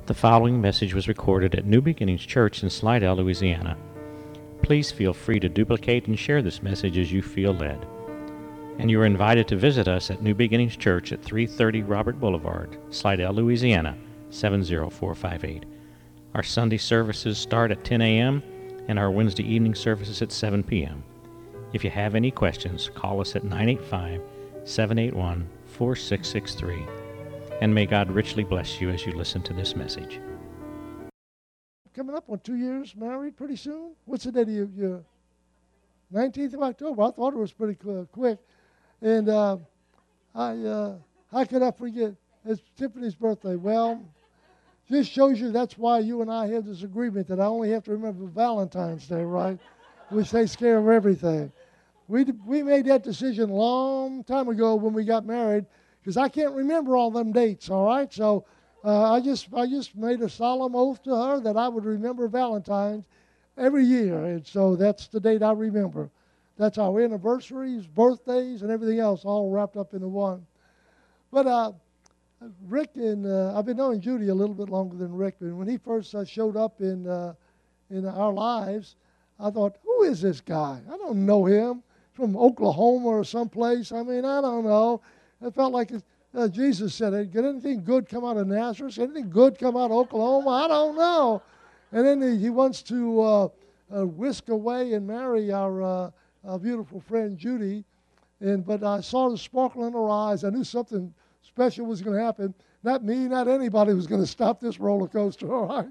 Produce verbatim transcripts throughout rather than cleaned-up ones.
The following message was recorded at New Beginnings Church in Slidell, Louisiana. Please feel free to duplicate and share this message as you feel led. And you are invited to visit us at New Beginnings Church at three thirty Robert Boulevard, Slidell, Louisiana, seven zero four five eight. Our Sunday services start at ten a.m. and our Wednesday evening services at seven p.m. If you have any questions, call us at nine eight five, seven eight one, four six six three. And may God richly bless you as you listen to this message. Coming up on two years married pretty soon. What's the date of your, your nineteenth of October? I thought it was pretty quick. And uh, I, uh, how could I forget? It's Tiffany's birthday. Well, just shows you that's why you and I have this agreement that I only have to remember Valentine's Day, right? Which takes care of everything. We we made that decision a long time ago when we got married, because I can't remember all them dates, all right? So uh, I just I just made a solemn oath to her that I would remember Valentine's every year, and so that's the date I remember. That's our anniversaries, birthdays, and everything else all wrapped up into one. But uh, Rick and uh, I've been knowing Judy a little bit longer than Rick, but when he first uh, showed up in uh, in our lives, I thought, who is this guy? I don't know him. From Oklahoma or someplace. I mean, I don't know. It felt like uh, Jesus said, "Did anything good come out of Nazareth? Anything good come out of Oklahoma? I don't know." And then he, he wants to uh, uh, whisk away and marry our, uh, our beautiful friend Judy. And but I saw the sparkle in her eyes. I knew something special was going to happen. Not me, not anybody was going to stop this roller coaster. All right.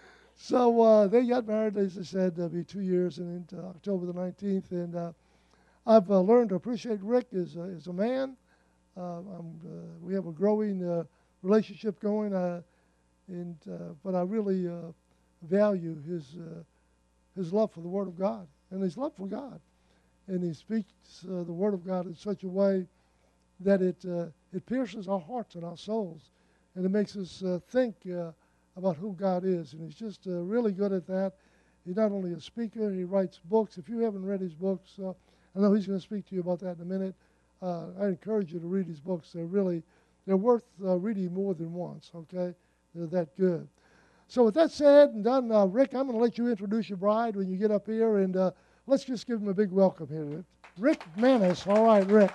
So uh, they got married, as I said, it'll be two years, and into October the nineteenth. And uh, I've uh, learned to appreciate Rick as, uh, as a man. Uh, I'm, uh, we have a growing uh, relationship going, uh, and uh, but I really uh, value his uh, his love for the Word of God and his love for God, and he speaks uh, the Word of God in such a way that it uh, it pierces our hearts and our souls, and it makes us uh, think uh, about who God is, and he's just uh, really good at that. He's not only a speaker; he writes books. If you haven't read his books, uh, I know he's going to speak to you about that in a minute. Uh, I encourage you to read his books. They're really, they're worth uh, reading more than once, okay? They're that good. So with that said and done, uh, Rick, I'm going to let you introduce your bride when you get up here, and uh, let's just give him a big welcome here. Rick Manis. All right, Rick.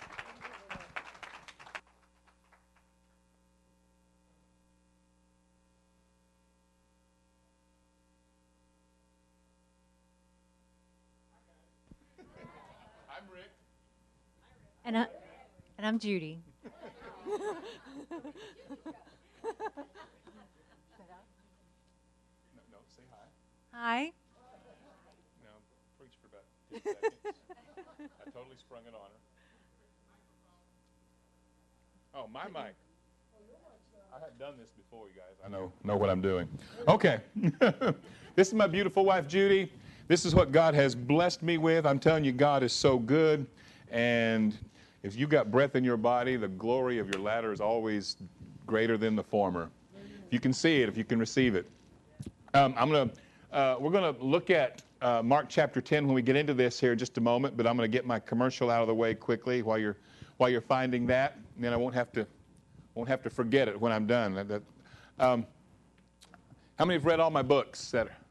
And, I, and I'm Judy. No, no, say hi. Hi. Now, preach for about ten seconds. I totally sprung it on her. Oh, my mic. I have done this before, you guys. I know, know what I'm doing. Okay. This is my beautiful wife, Judy. This is what God has blessed me with. I'm telling you, God is so good. And if you got breath in your body, the glory of your latter is always greater than the former. If you can see it, if you can receive it. Um, I'm gonna, uh, we're going to look at uh, Mark chapter ten when we get into this here in just a moment, but I'm going to get my commercial out of the way quickly while you're, while you're finding that, and then I won't have to, won't have to forget it when I'm done. That, that, um, how many have read all my books? That are,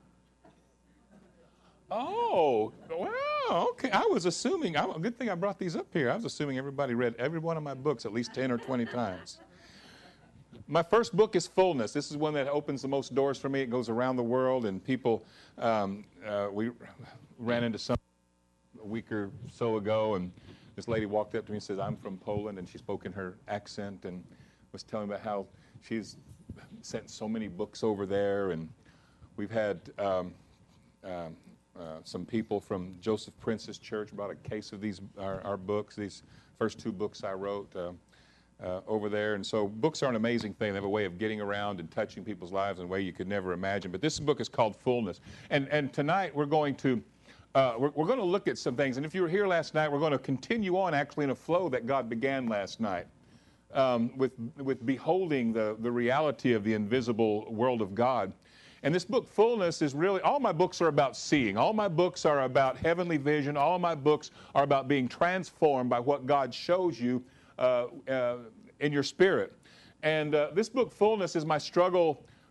oh, wow, okay. I was assuming, I, good thing I brought these up here. I was assuming everybody read every one of my books at least ten or twenty times. My first book is Fullness. This is one that opens the most doors for me. It goes around the world, and people, um, uh, we ran into some a week or so ago, and this lady walked up to me and says, I'm from Poland, and she spoke in her accent and was telling me about how she's sent so many books over there, and we've had um, um, Uh, some people from Joseph Prince's church brought a case of these our, our books, these first two books I wrote uh, uh, over there. And so books are an amazing thing. They have a way of getting around and touching people's lives in a way you could never imagine. But this book is called Fullness. And and tonight we're going to uh, we're, we're going to look at some things. And if you were here last night, we're going to continue on actually in a flow that God began last night um, with with beholding the the reality of the invisible world of God. And this book, Fullness, is really, all my books are about seeing. All my books are about heavenly vision. All my books are about being transformed by what God shows you uh, uh, in your spirit. And uh, this book, Fullness, is my struggle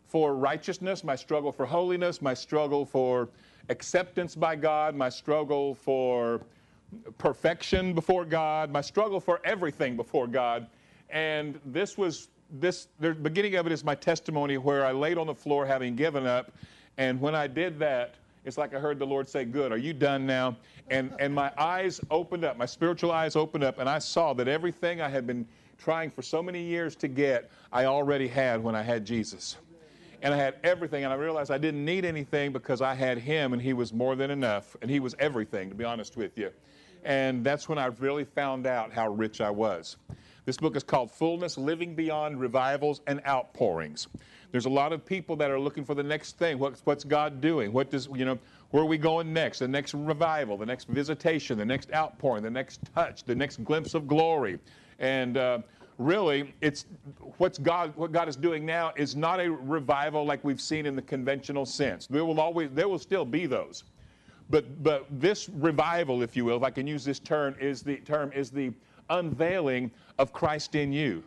for righteousness, my struggle for holiness, my struggle for acceptance by God, my struggle for perfection before God, my struggle for everything before God. And this was, this, the beginning of it is my testimony where I laid on the floor having given up. And when I did that, it's like I heard the Lord say, good, are you done now? And, and my eyes opened up, my spiritual eyes opened up, and I saw that everything I had been trying for so many years to get, I already had when I had Jesus. And I had everything, and I realized I didn't need anything because I had Him, and He was more than enough, and He was everything, to be honest with you. And that's when I really found out how rich I was. This book is called Fullness, Living Beyond Revivals and Outpourings. There's a lot of people that are looking for the next thing. What's, what's God doing? What does, you know, where are we going next? The next revival, the next visitation, the next outpouring, the next touch, the next glimpse of glory. And uh, really, it's what's God, what God is doing now is not a revival like we've seen in the conventional sense. There will always, there will still be those. But, but this revival, if you will, if I can use this term, is the term is the unveiling of Christ in you.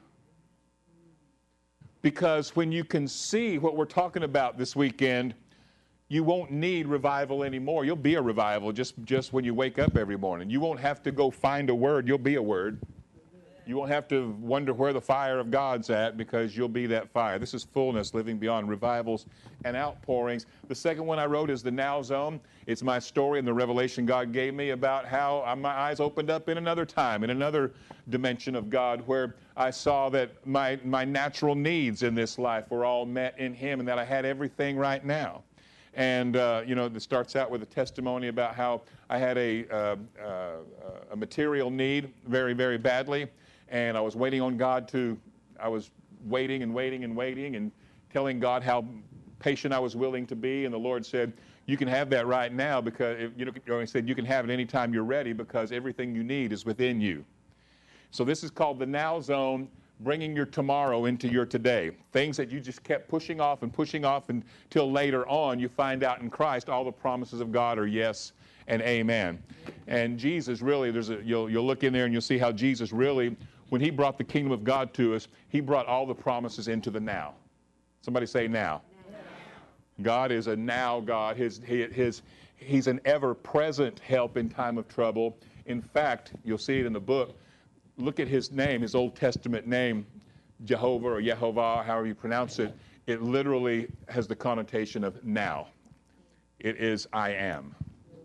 Because when you can see what we're talking about this weekend, you won't need revival anymore. You'll be a revival just, just when you wake up every morning. You won't have to go find a word. You'll be a word. You won't have to wonder where the fire of God's at because you'll be that fire. This is Fullness, Living Beyond Revivals and Outpourings. The second one I wrote is The Now Zone. It's my story and the revelation God gave me about how my eyes opened up in another time, in another dimension of God, where I saw that my, my natural needs in this life were all met in Him and that I had everything right now. And, uh, you know, it starts out with a testimony about how I had a, uh, uh, a material need very, very badly. And I was waiting on God to, I was waiting and waiting and waiting and telling God how patient I was willing to be. And the Lord said, you can have that right now because, if, you know, He said, you can have it anytime you're ready because everything you need is within you. So this is called the Now Zone, bringing your tomorrow into your today. Things that you just kept pushing off and pushing off until later on, you find out in Christ all the promises of God are yes and amen. And Jesus really, there's a, you'll, you'll look in there and you'll see how Jesus really, when He brought the kingdom of God to us, He brought all the promises into the now. Somebody say now. Now. God is a now God. His, his, he's an ever-present help in time of trouble. In fact, you'll see it in the book. Look at His name, His Old Testament name, Jehovah or Yehovah, however you pronounce it. It literally has the connotation of now. It is I am.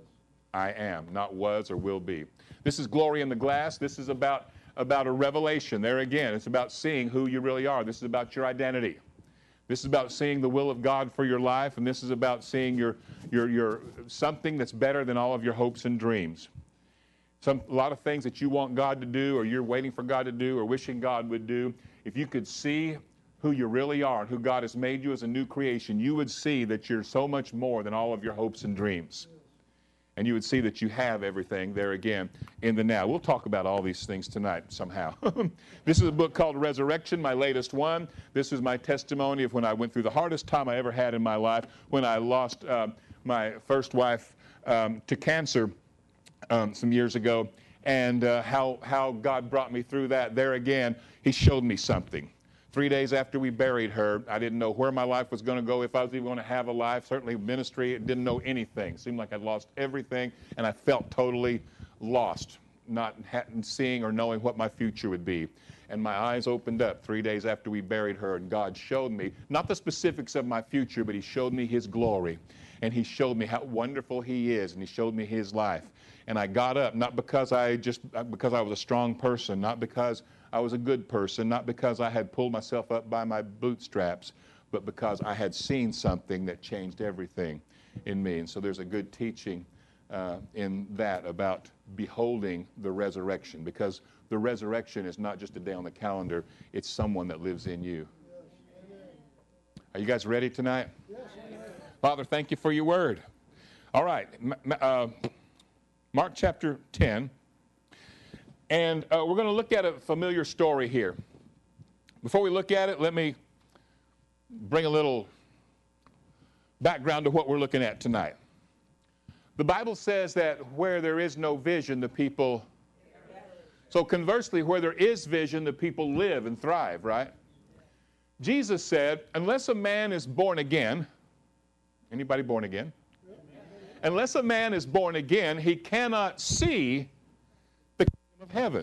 I am, not was or will be. This is Glory in the Glass. This is about, about a revelation. There again, it's about seeing who you really are. This is about your identity. This is about seeing the will of God for your life, and this is about seeing your, your, your something that's better than all of your hopes and dreams. Some, a lot of things that you want God to do or you're waiting for God to do or wishing God would do, if you could see who you really are and who God has made you as a new creation, you would see that you're so much more than all of your hopes and dreams. And you would see that you have everything there again in the now. We'll talk about all these things tonight somehow. This is a book called Resurrection, my latest one. This is my testimony of when I went through the hardest time I ever had in my life, when I lost uh, my first wife um, to cancer um, some years ago, and uh, how, how God brought me through that. There again, He showed me something. Three days after we buried her, I didn't know where my life was going to go, if I was even going to have a life, certainly ministry. I didn't know anything. It seemed like I'd lost everything, and I felt totally lost, not seeing or knowing what my future would be. And my eyes opened up three days after we buried her, and God showed me, not the specifics of my future, but He showed me His glory. And He showed me how wonderful He is, and He showed me His life. And I got up, not because I just, because I was a strong person, not because I was a good person, not because I had pulled myself up by my bootstraps, but because I had seen something that changed everything in me. And so there's a good teaching uh, in that about beholding the resurrection, because the resurrection is not just a day on the calendar, it's someone that lives in you. Are you guys ready tonight? Father, thank you for your word. All right, uh, Mark chapter ten. And uh, we're going to look at a familiar story here. Before we look at it, let me bring a little background to what we're looking at tonight. The Bible says that where there is no vision, the people... So conversely, where there is vision, the people live and thrive, right? Jesus said, unless a man is born again, anybody born again? Unless a man is born again, he cannot see the kingdom of heaven.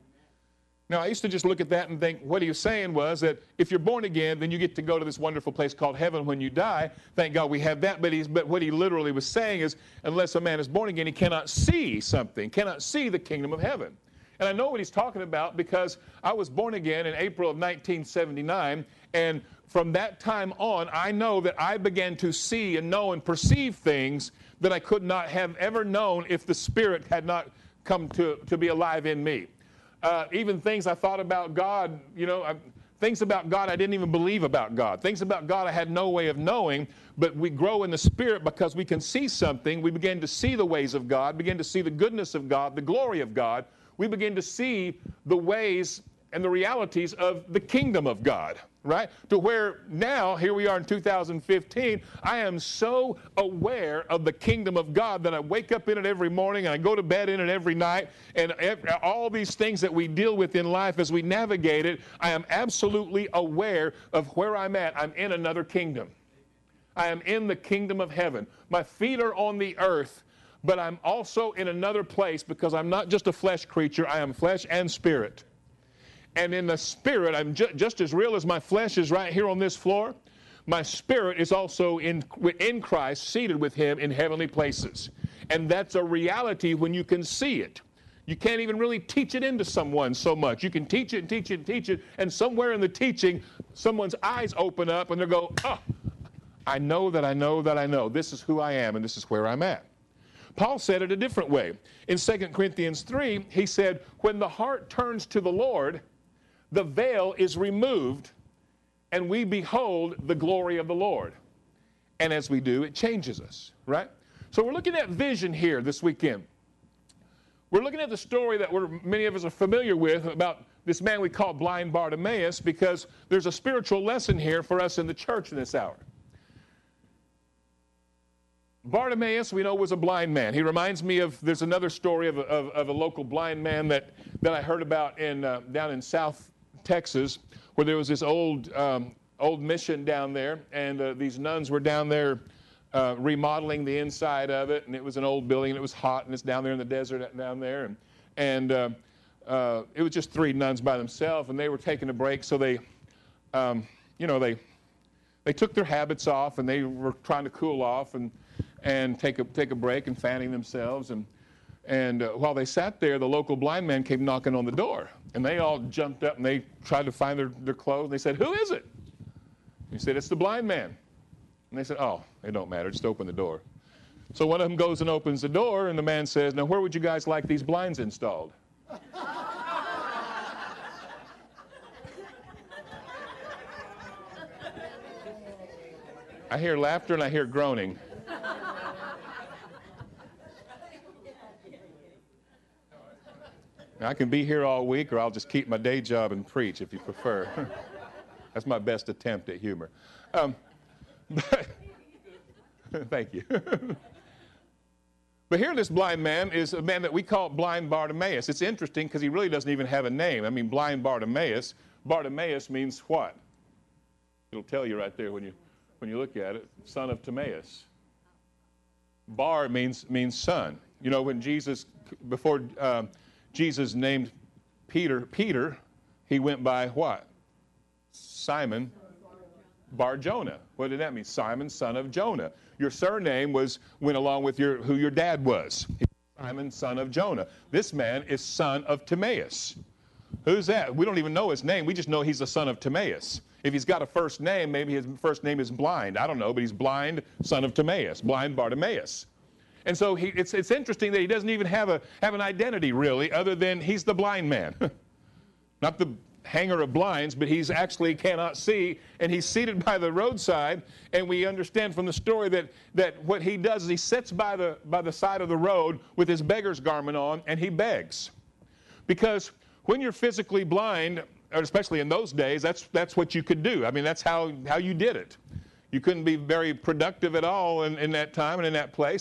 Now, I used to just look at that and think what he was saying was that if you're born again, then you get to go to this wonderful place called heaven when you die. Thank God we have that. But, he's, but what he literally was saying is, unless a man is born again, he cannot see something, cannot see the kingdom of heaven. And I know what he's talking about because I was born again in April of nineteen seventy-nine, and from that time on, I know that I began to see and know and perceive things that I could not have ever known if the Spirit had not come to, to be alive in me. Uh, even things I thought about God, you know, I, things about God I didn't even believe about God. Things about God I had no way of knowing, but we grow in the Spirit because we can see something. We begin to see the ways of God, begin to see the goodness of God, the glory of God. We begin to see the ways and the realities of the kingdom of God, right? To where now, here we are in two thousand fifteen, I am so aware of the kingdom of God that I wake up in it every morning and I go to bed in it every night, and every, all these things that we deal with in life as we navigate it, I am absolutely aware of where I'm at. I'm in another kingdom. I am in the kingdom of heaven. My feet are on the earth, but I'm also in another place because I'm not just a flesh creature, I am flesh and spirit. And in the spirit, I'm ju- just as real as my flesh is right here on this floor. My spirit is also in, in Christ, seated with him in heavenly places. And that's a reality when you can see it. You can't even really teach it into someone so much. You can teach it and teach it and teach it, and somewhere in the teaching, someone's eyes open up and they go, oh, I know that I know that I know. This is who I am and this is where I'm at. Paul said it a different way. In Second Corinthians three, he said, when the heart turns to the Lord, the veil is removed, and we behold the glory of the Lord. And as we do, it changes us, right? So we're looking at vision here this weekend. We're looking at the story that we're, many of us are familiar with about this man we call blind Bartimaeus, because there's a spiritual lesson here for us in the church in this hour. Bartimaeus, we know, was a blind man. He reminds me of, there's another story of a, of, of a local blind man that, that I heard about in uh, down in South Texas, where there was this old um, old mission down there, and uh, these nuns were down there uh, remodeling the inside of it, and it was an old building, and it was hot, and it's down there in the desert down there, and, and uh, uh, it was just three nuns by themselves, and they were taking a break, so they, um, you know, they they took their habits off, and they were trying to cool off and and take a take a break and fanning themselves, and and uh, while they sat there, the local blind man came knocking on the door. And they all jumped up and they tried to find their, their clothes. They said, who is it? He said, it's the blind man. And they said, oh, it don't matter. Just open the door. So one of them goes and opens the door, and the man says, now where would you guys like these blinds installed? I hear laughter and I hear groaning. I can be here all week, or I'll just keep my day job and preach if you prefer. That's my best attempt at humor. Um, but, thank you. But here this blind man is a man that we call blind Bartimaeus. It's interesting because he really doesn't even have a name. I mean, blind Bartimaeus. Bartimaeus means what? It'll tell you right there when you, when you look at it. Son of Timaeus. Bar means, means son. You know, when Jesus, before... Um, Jesus named Peter, Peter, he went by what? Simon Bar-Jonah. What did that mean? Simon, son of Jonah. Your surname was went along with your who your dad was. Simon, son of Jonah. This man is son of Timaeus. Who's that? We don't even know his name. We just know he's the son of Timaeus. If he's got a first name, maybe his first name is blind. I don't know, but he's blind, son of Timaeus, blind Bartimaeus. And so he, it's, it's interesting that he doesn't even have, a, have an identity, really, other than he's the blind man. Not the hanger of blinds, but he's actually cannot see, and he's seated by the roadside, and we understand from the story that, that what he does is he sits by the, by the side of the road with his beggar's garment on, and he begs. Because when you're physically blind, or especially in those days, that's, that's what you could do. I mean, that's how, how you did it. You couldn't be very productive at all in, in that time and in that place.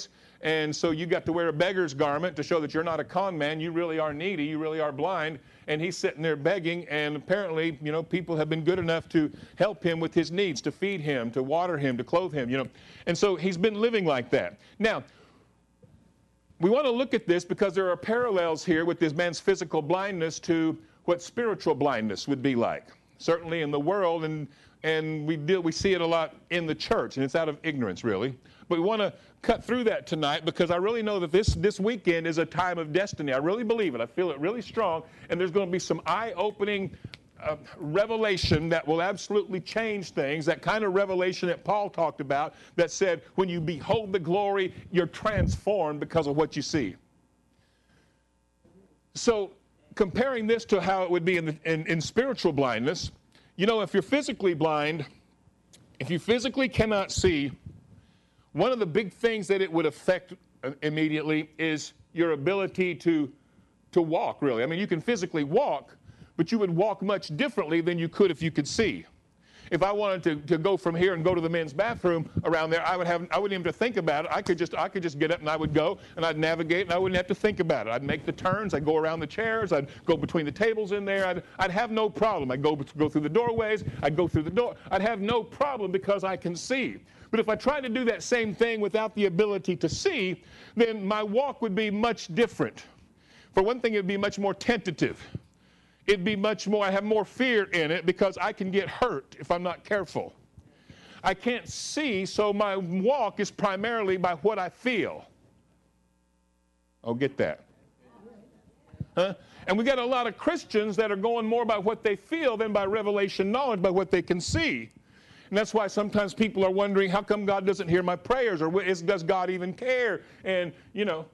And so you got to wear a beggar's garment to show that you're not a con man. You really are needy. You really are blind. And he's sitting there begging, and apparently, you know, people have been good enough to help him with his needs, to feed him, to water him, to clothe him, you know. And so he's been living like that. Now, we want to look at this because there are parallels here with this man's physical blindness to what spiritual blindness would be like. Certainly in the world, and and we deal, we see it a lot in the church, and it's out of ignorance, really. But we want to cut through that tonight because I really know that this, this weekend is a time of destiny. I really believe it. I feel it really strong, and there's going to be some eye-opening uh, revelation that will absolutely change things, that kind of revelation that Paul talked about that said, when you behold the glory, you're transformed because of what you see. So comparing this to how it would be in, the, in, in spiritual blindness, you know, if you're physically blind, if you physically cannot see, one of the big things that it would affect immediately is your ability to, to walk, really. I mean, you can physically walk, but you would walk much differently than you could if you could see. If I wanted to, to go from here and go to the men's bathroom around there, I would have I wouldn't even have to think about it. I could just I could just get up and I would go and I'd navigate and I wouldn't have to think about it. I'd make the turns. I'd go around the chairs. I'd go between the tables in there. I'd I'd have no problem. I'd go go through the doorways. I'd go through the door. I'd have no problem because I can see. But if I tried to do that same thing without the ability to see, then my walk would be much different. For one thing, it would be much more tentative. It'd be much more, I have more fear in it because I can get hurt if I'm not careful. I can't see, so my walk is primarily by what I feel. Oh, get that. Huh? And we got a lot of Christians that are going more by what they feel than by revelation knowledge, by what they can see. And that's why sometimes people are wondering, how come God doesn't hear my prayers? Or is, does God even care? And, you know,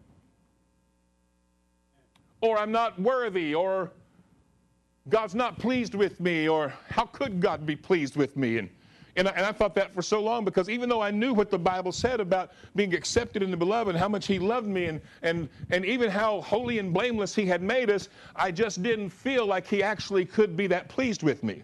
or I'm not worthy, or God's not pleased with me, or how could God be pleased with me? And, and, I, and I thought that for so long because even though I knew what the Bible said about being accepted in the beloved, how much he loved me, and, and, and even how holy and blameless he had made us, I just didn't feel like he actually could be that pleased with me.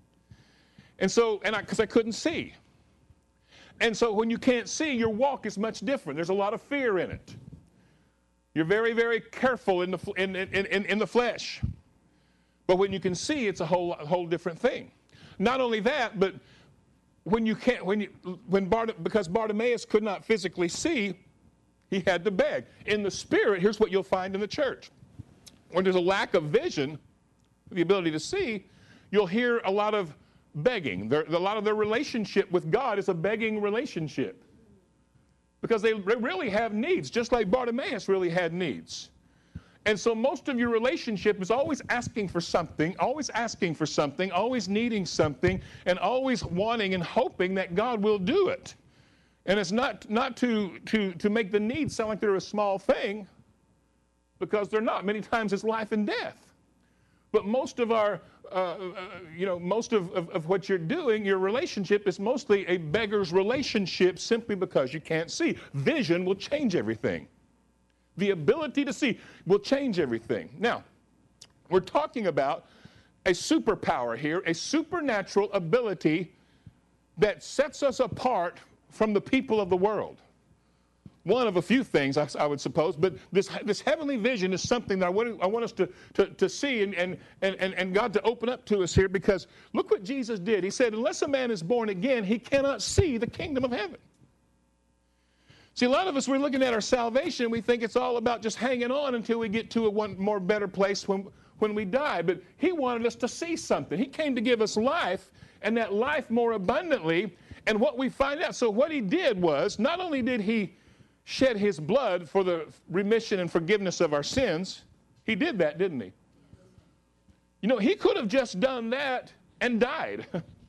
And so, and I, because I couldn't see. And so when you can't see, your walk is much different. There's a lot of fear in it. You're very, very careful in the, in, in, in, in the flesh. But when you can see, it's a whole, a whole different thing. Not only that, but when you can't, when you, when Bart, because Bartimaeus could not physically see, he had to beg. In the spirit, here's what you'll find in the church. When there's a lack of vision, the ability to see, you'll hear a lot of begging. There, a lot of their relationship with God is a begging relationship. Because they really have needs, just like Bartimaeus really had needs. And so most of your relationship is always asking for something, always asking for something, always needing something, and always wanting and hoping that God will do it. And it's not, not to, to, to make the needs sound like they're a small thing, because they're not. Many times it's life and death. But most of our, uh, uh, you know, most of, of, of what you're doing, your relationship is mostly a beggar's relationship simply because you can't see. Vision will change everything. The ability to see will change everything. Now, we're talking about a superpower here, a supernatural ability that sets us apart from the people of the world. One of a few things, I, I would suppose, but this, this heavenly vision is something that I want, I want us to, to, to see and, and, and, and God to open up to us here, because look what Jesus did. He said, unless a man is born again, he cannot see the kingdom of heaven. See, a lot of us, we're looking at our salvation, we think it's all about just hanging on until we get to a one more better place when, when we die. But he wanted us to see something. He came to give us life, and that life more abundantly. And what we find out, so what he did was, not only did he shed his blood for the remission and forgiveness of our sins, he did that, didn't he? You know, he could have just done that and died.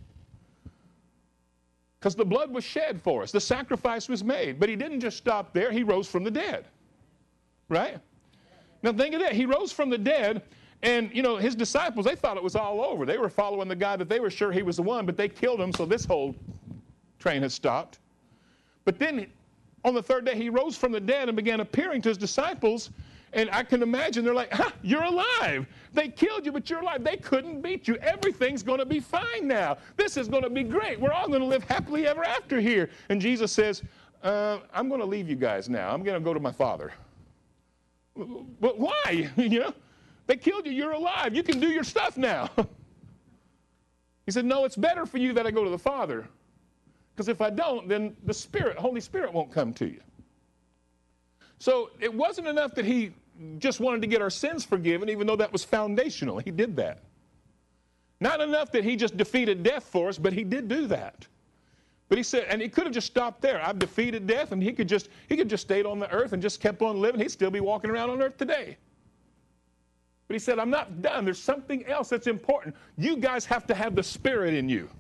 Because the blood was shed for us. The sacrifice was made. But he didn't just stop there. He rose from the dead. Right? Now think of that. He rose from the dead, and, you know, his disciples, they thought it was all over. They were following the guy that they were sure he was the one, but they killed him, so this whole train has stopped. But then on the third day, he rose from the dead and began appearing to his disciples. And I can imagine they're like, huh, you're alive. They killed you, but you're alive. They couldn't beat you. Everything's going to be fine now. This is going to be great. We're all going to live happily ever after here. And Jesus says, uh, I'm going to leave you guys now. I'm going to go to my father. But why? You know, they killed you. You're alive. You can do your stuff now. He said, no, it's better for you that I go to the Father. Because if I don't, then the Spirit, Holy Spirit won't come to you. So it wasn't enough that he just wanted to get our sins forgiven, even though that was foundational. He did that. Not enough that he just defeated death for us, but he did do that. But he said, and he could have just stopped there. I've defeated death, and he could just he could just stayed on the earth and just kept on living. He'd still be walking around on earth today. But he said, I'm not done. There's something else that's important. You guys have to have the Spirit in you.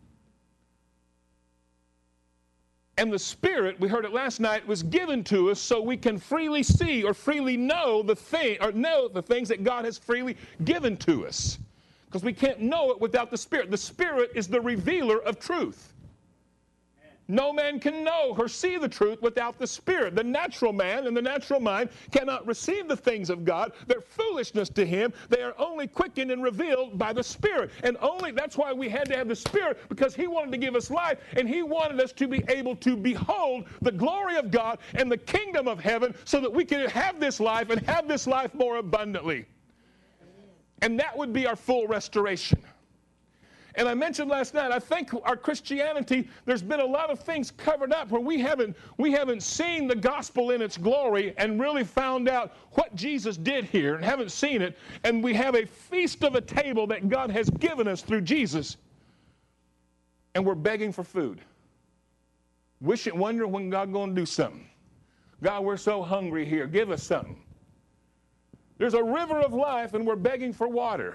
And the Spirit, we heard it last night, was given to us so we can freely see or freely know the thing, or know the things that God has freely given to us. Because we can't know it without the Spirit. The Spirit is the revealer of truth. No man can know or see the truth without the Spirit. The natural man and the natural mind cannot receive the things of God. They're foolishness to him. They are only quickened and revealed by the Spirit. And only that's why we had to have the Spirit, because he wanted to give us life, and he wanted us to be able to behold the glory of God and the kingdom of heaven so that we can have this life and have this life more abundantly. And that would be our full restoration. And I mentioned last night, I think our Christianity, there's been a lot of things covered up where we haven't, we haven't seen the gospel in its glory and really found out what Jesus did here and haven't seen it. And we have a feast of a table that God has given us through Jesus. And we're begging for food. Wishing, wondering when God's going to do something. God, we're so hungry here. Give us something. There's a river of life and we're begging for water.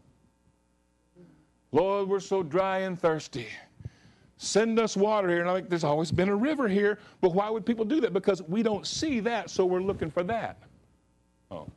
Lord, we're so dry and thirsty. Send us water here. And I'm like, there's always been a river here. But why would people do that? Because we don't see that, so we're looking for that. Oh.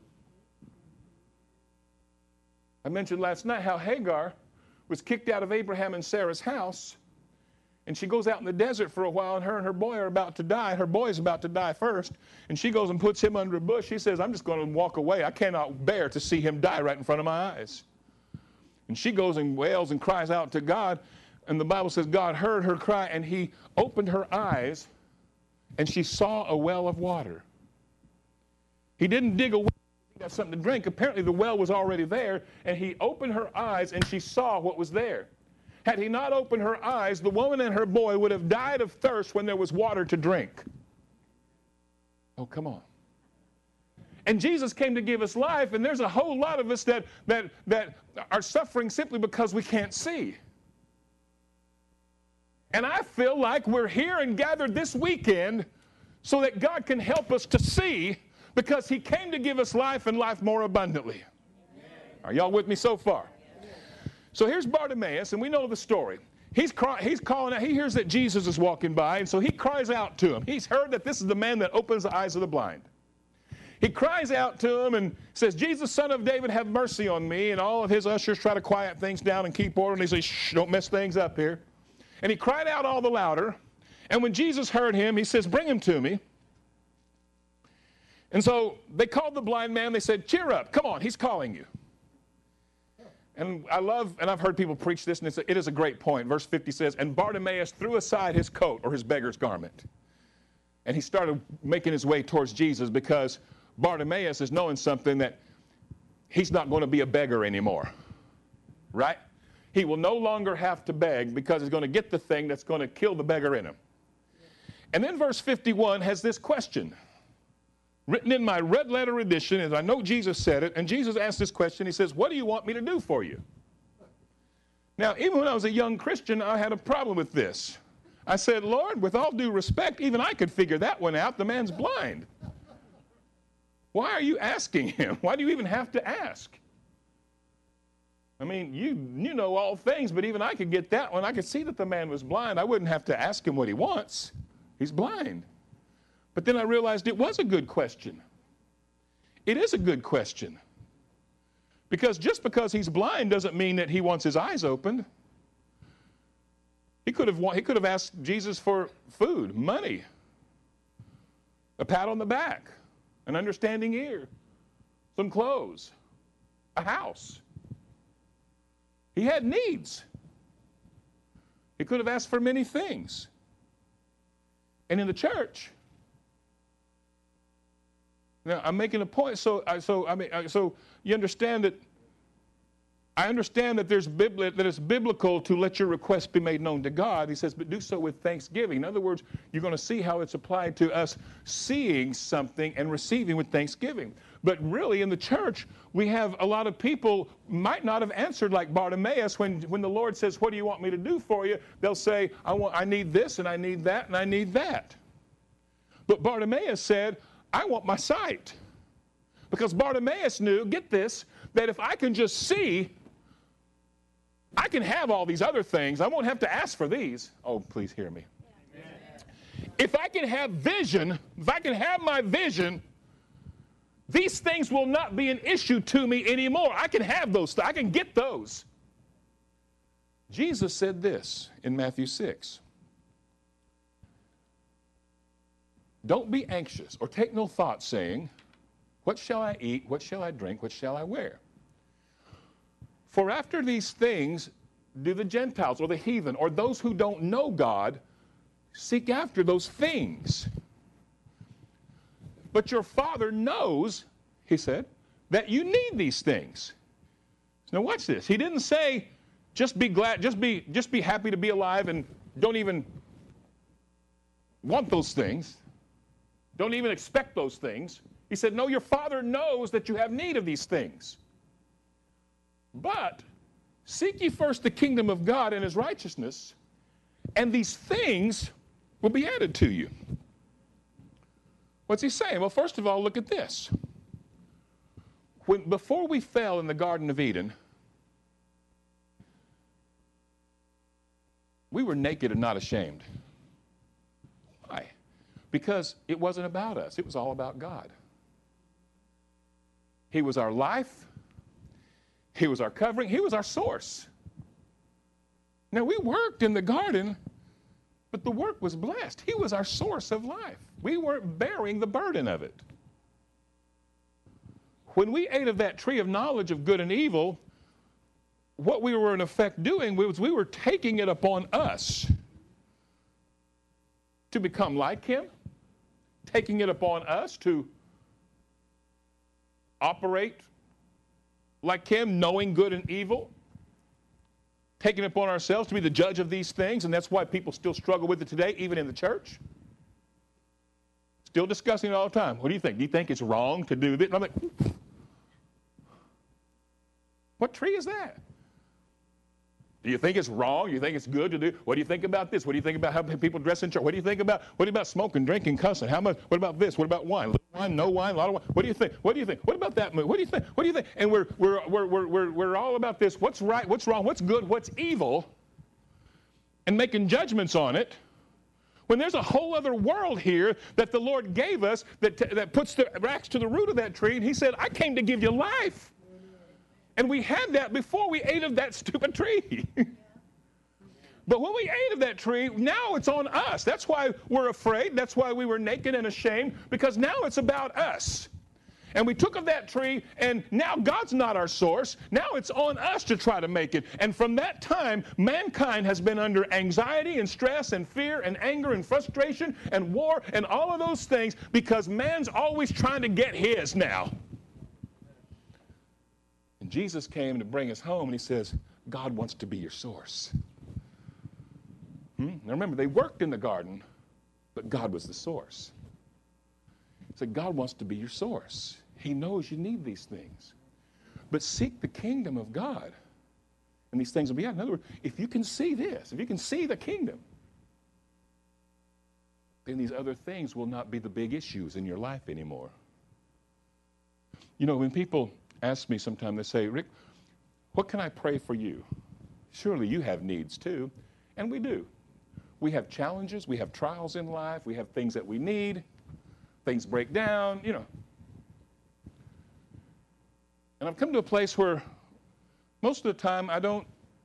I mentioned last night how Hagar was kicked out of Abraham and Sarah's house. And she goes out in the desert for a while, and her and her boy are about to die. Her boy is about to die first. And she goes and puts him under a bush. She says, I'm just going to walk away. I cannot bear to see him die right in front of my eyes. And she goes and wails and cries out to God. And the Bible says God heard her cry, and he opened her eyes, and she saw a well of water. He didn't dig a well to have something to drink. Apparently the well was already there, and he opened her eyes, and she saw what was there. Had he not opened her eyes, the woman and her boy would have died of thirst when there was water to drink. Oh, come on. And Jesus came to give us life, and there's a whole lot of us that, that, that are suffering simply because we can't see. And I feel like we're here and gathered this weekend so that God can help us to see, because he came to give us life and life more abundantly. Are y'all with me so far? So here's Bartimaeus, and we know the story. He's, cry, he's calling out. He hears that Jesus is walking by, and so he cries out to him. He's heard that this is the man that opens the eyes of the blind. He cries out to him and says, Jesus, son of David, have mercy on me. And all of his ushers try to quiet things down and keep order. And he says, shh, don't mess things up here. And he cried out all the louder. And when Jesus heard him, he says, bring him to me. And so they called the blind man. They said, cheer up. Come on, he's calling you. And I love, and I've heard people preach this, and it's a, it is a great point. Verse fifty says, and Bartimaeus threw aside his coat, or his beggar's garment. And he started making his way towards Jesus, because Bartimaeus is knowing something, that he's not going to be a beggar anymore, right? He will no longer have to beg, because he's going to get the thing that's going to kill the beggar in him. And then verse fifty-one has this question, written in my red letter edition, as I know Jesus said it, and Jesus asked this question. He says, what do you want me to do for you? Now, even when I was a young Christian, I had a problem with this. I said, Lord, with all due respect, even I could figure that one out. The man's blind. Why are you asking him? Why do you even have to ask? I mean, you, you know all things, but even I could get that one. I could see that the man was blind. I wouldn't have to ask him what he wants. He's blind. But then I realized it was a good question. It is a good question. Because just because he's blind doesn't mean that he wants his eyes opened. He could have, he could have asked Jesus for food, money, a pat on the back, an understanding ear, some clothes, a house. He had needs. He could have asked for many things. and in the church. Now, I'm making a point. So, I, so I mean, so you understand that. I understand that there's bibli- that it's biblical to let your requests be made known to God. He says, but do so with thanksgiving. In other words, you're going to see how it's applied to us seeing something and receiving with thanksgiving. But really, in the church, we have a lot of people might not have answered like Bartimaeus when, when the Lord says, what do you want me to do for you? They'll say, I want, I need this, and I need that, and I need that. But Bartimaeus said, I want my sight. Because Bartimaeus knew, get this, that if I can just see, I can have all these other things. I won't have to ask for these. Oh, please hear me. Amen. If I can have vision, if I can have my vision, these things will not be an issue to me anymore. I can have those. I can get those. Jesus said this in Matthew six. Don't be anxious or take no thought, saying, what shall I eat? What shall I drink? What shall I wear? For after these things do the Gentiles or the heathen or those who don't know God seek after those things. But your Father knows, he said, that you need these things. Now watch this. He didn't say just be glad, just be, just be happy to be alive and don't even want those things. Don't even expect those things. He said, no, your Father knows that you have need of these things. But seek ye first the kingdom of God and his righteousness, and these things will be added to you. What's he saying? Well, first of all, look at this. When, before we fell in the Garden of Eden, we were naked and not ashamed. Why? Because it wasn't about us. It was all about God. He was our life. He was our covering. He was our source. Now, we worked in the garden, but the work was blessed. He was our source of life. We weren't bearing the burden of it. When we ate of that tree of knowledge of good and evil, what we were in effect doing was we were taking it upon us to become like him, taking it upon us to operate like him, knowing good and evil, taking it upon ourselves to be the judge of these things, and that's why people still struggle with it today, even in the church. Still discussing it all the time. What do you think? Do you think it's wrong to do this? And I'm like, what tree is that? Do you think it's wrong? Do you think it's good to do? What do you think about this? What do you think about how people dress in church? What do you think about, what about smoking, drinking, cussing? How much? What about this? What about wine? Little wine, no wine, a lot of wine. What do you think? What do you think? What about that move? What do you think? What do you think? And we're, we're, we're, we're, we're, we're all about this. What's right? What's wrong? What's good? What's evil? And making judgments on it. When there's a whole other world here that the Lord gave us that, t- that puts the axe to the root of that tree, and he said, I came to give you life. And we had that before we ate of that stupid tree. But when we ate of that tree, now it's on us. That's why we're afraid. That's why we were naked and ashamed, because now it's about us. And we took of that tree, and now God's not our source. Now it's on us to try to make it. And from that time, mankind has been under anxiety and stress and fear and anger and frustration and war and all of those things because man's always trying to get his now. And Jesus came to bring us home, and he says, God wants to be your source. Hmm? Now remember, they worked in the garden, but God was the source. He said, God wants to be your source. He knows you need these things. But seek the kingdom of God, and these things will be out. In other words, if you can see this, if you can see the kingdom, then these other things will not be the big issues in your life anymore. You know, when people ask me sometimes, they say, Rick, what can I pray for you? Surely you have needs too. And we do. We have challenges, we have trials in life, we have things that we need, things break down, you know. And I've come to a place where most of the time I don't,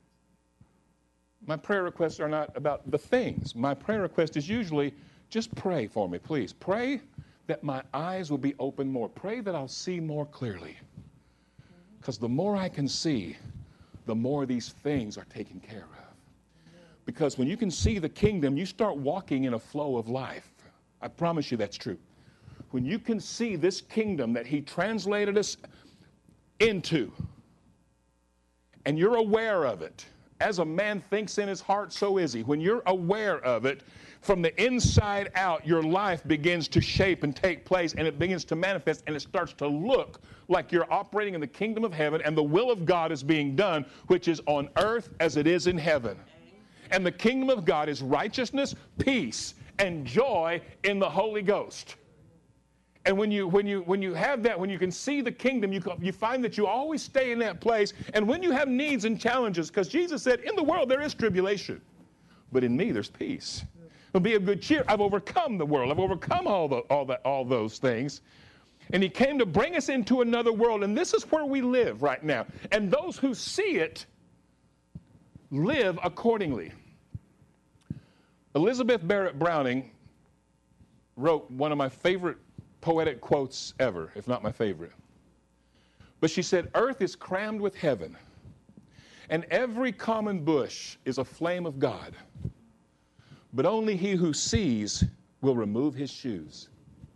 my prayer requests are not about the things. My prayer request is usually, just pray for me, please. Pray that my eyes will be open more. Pray that I'll see more clearly. Because the more I can see, the more these things are taken care of. Because when you can see the kingdom, you start walking in a flow of life. I promise you that's true. When you can see this kingdom that he translated us into, and you're aware of it, as a man thinks in his heart, so is he. When you're aware of it, from the inside out, your life begins to shape and take place, and it begins to manifest, and it starts to look like you're operating in the kingdom of heaven, and the will of God is being done, which is on earth as it is in heaven. And the kingdom of God is righteousness, peace, and joy in the Holy Ghost. And when you when you when you have that, when you can see the kingdom, you you find that you always stay in that place. And when you have needs and challenges, because Jesus said, "In the world there is tribulation, but in me there's peace. But be of good cheer. I've overcome the world. I've overcome all the all that all those things." And he came to bring us into another world, and this is where we live right now. And those who see it live accordingly. Elizabeth Barrett Browning wrote one of my favorite poetic quotes ever, if not my favorite. But she said, "Earth is crammed with heaven, and every common bush is a flame of God. But only he who sees will remove his shoes."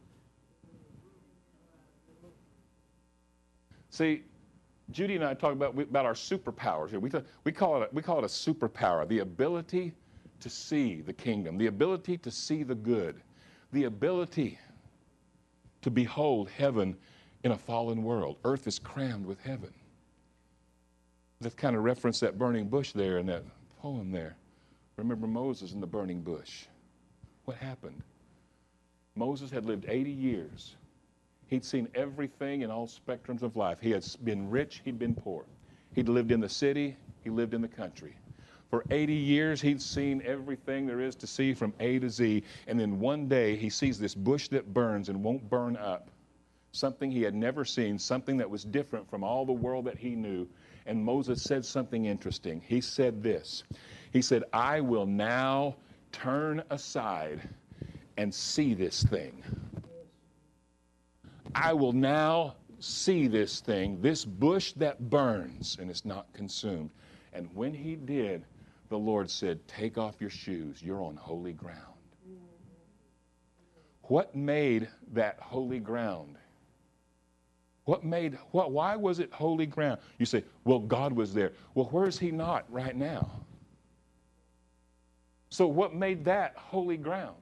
See, Judy and I talk about, about our superpowers here. We, we, call it a, we call it a superpower, the ability to see the kingdom, the ability to see the good, the ability to behold heaven in a fallen world. Earth is crammed with heaven. That kind of reference that burning bush there in that poem there. Remember Moses in the burning bush. What happened? Moses had lived eighty years. He'd seen everything in all spectrums of life. He had been rich, he'd been poor. He'd lived in the city, he lived in the country. For eighty years, he'd seen everything there is to see from A to Z. And then one day, he sees this bush that burns and won't burn up. Something he had never seen, something that was different from all the world that he knew. And Moses said something interesting. He said this. He said, "I will now turn aside and see this thing. I will now see this thing, this bush that burns and is not consumed." And when he did, the Lord said, "Take off your shoes. You're on holy ground." What made that holy ground? What made, what, why was it holy ground? You say, well, God was there. Well, where is he not right now? So what made that holy ground?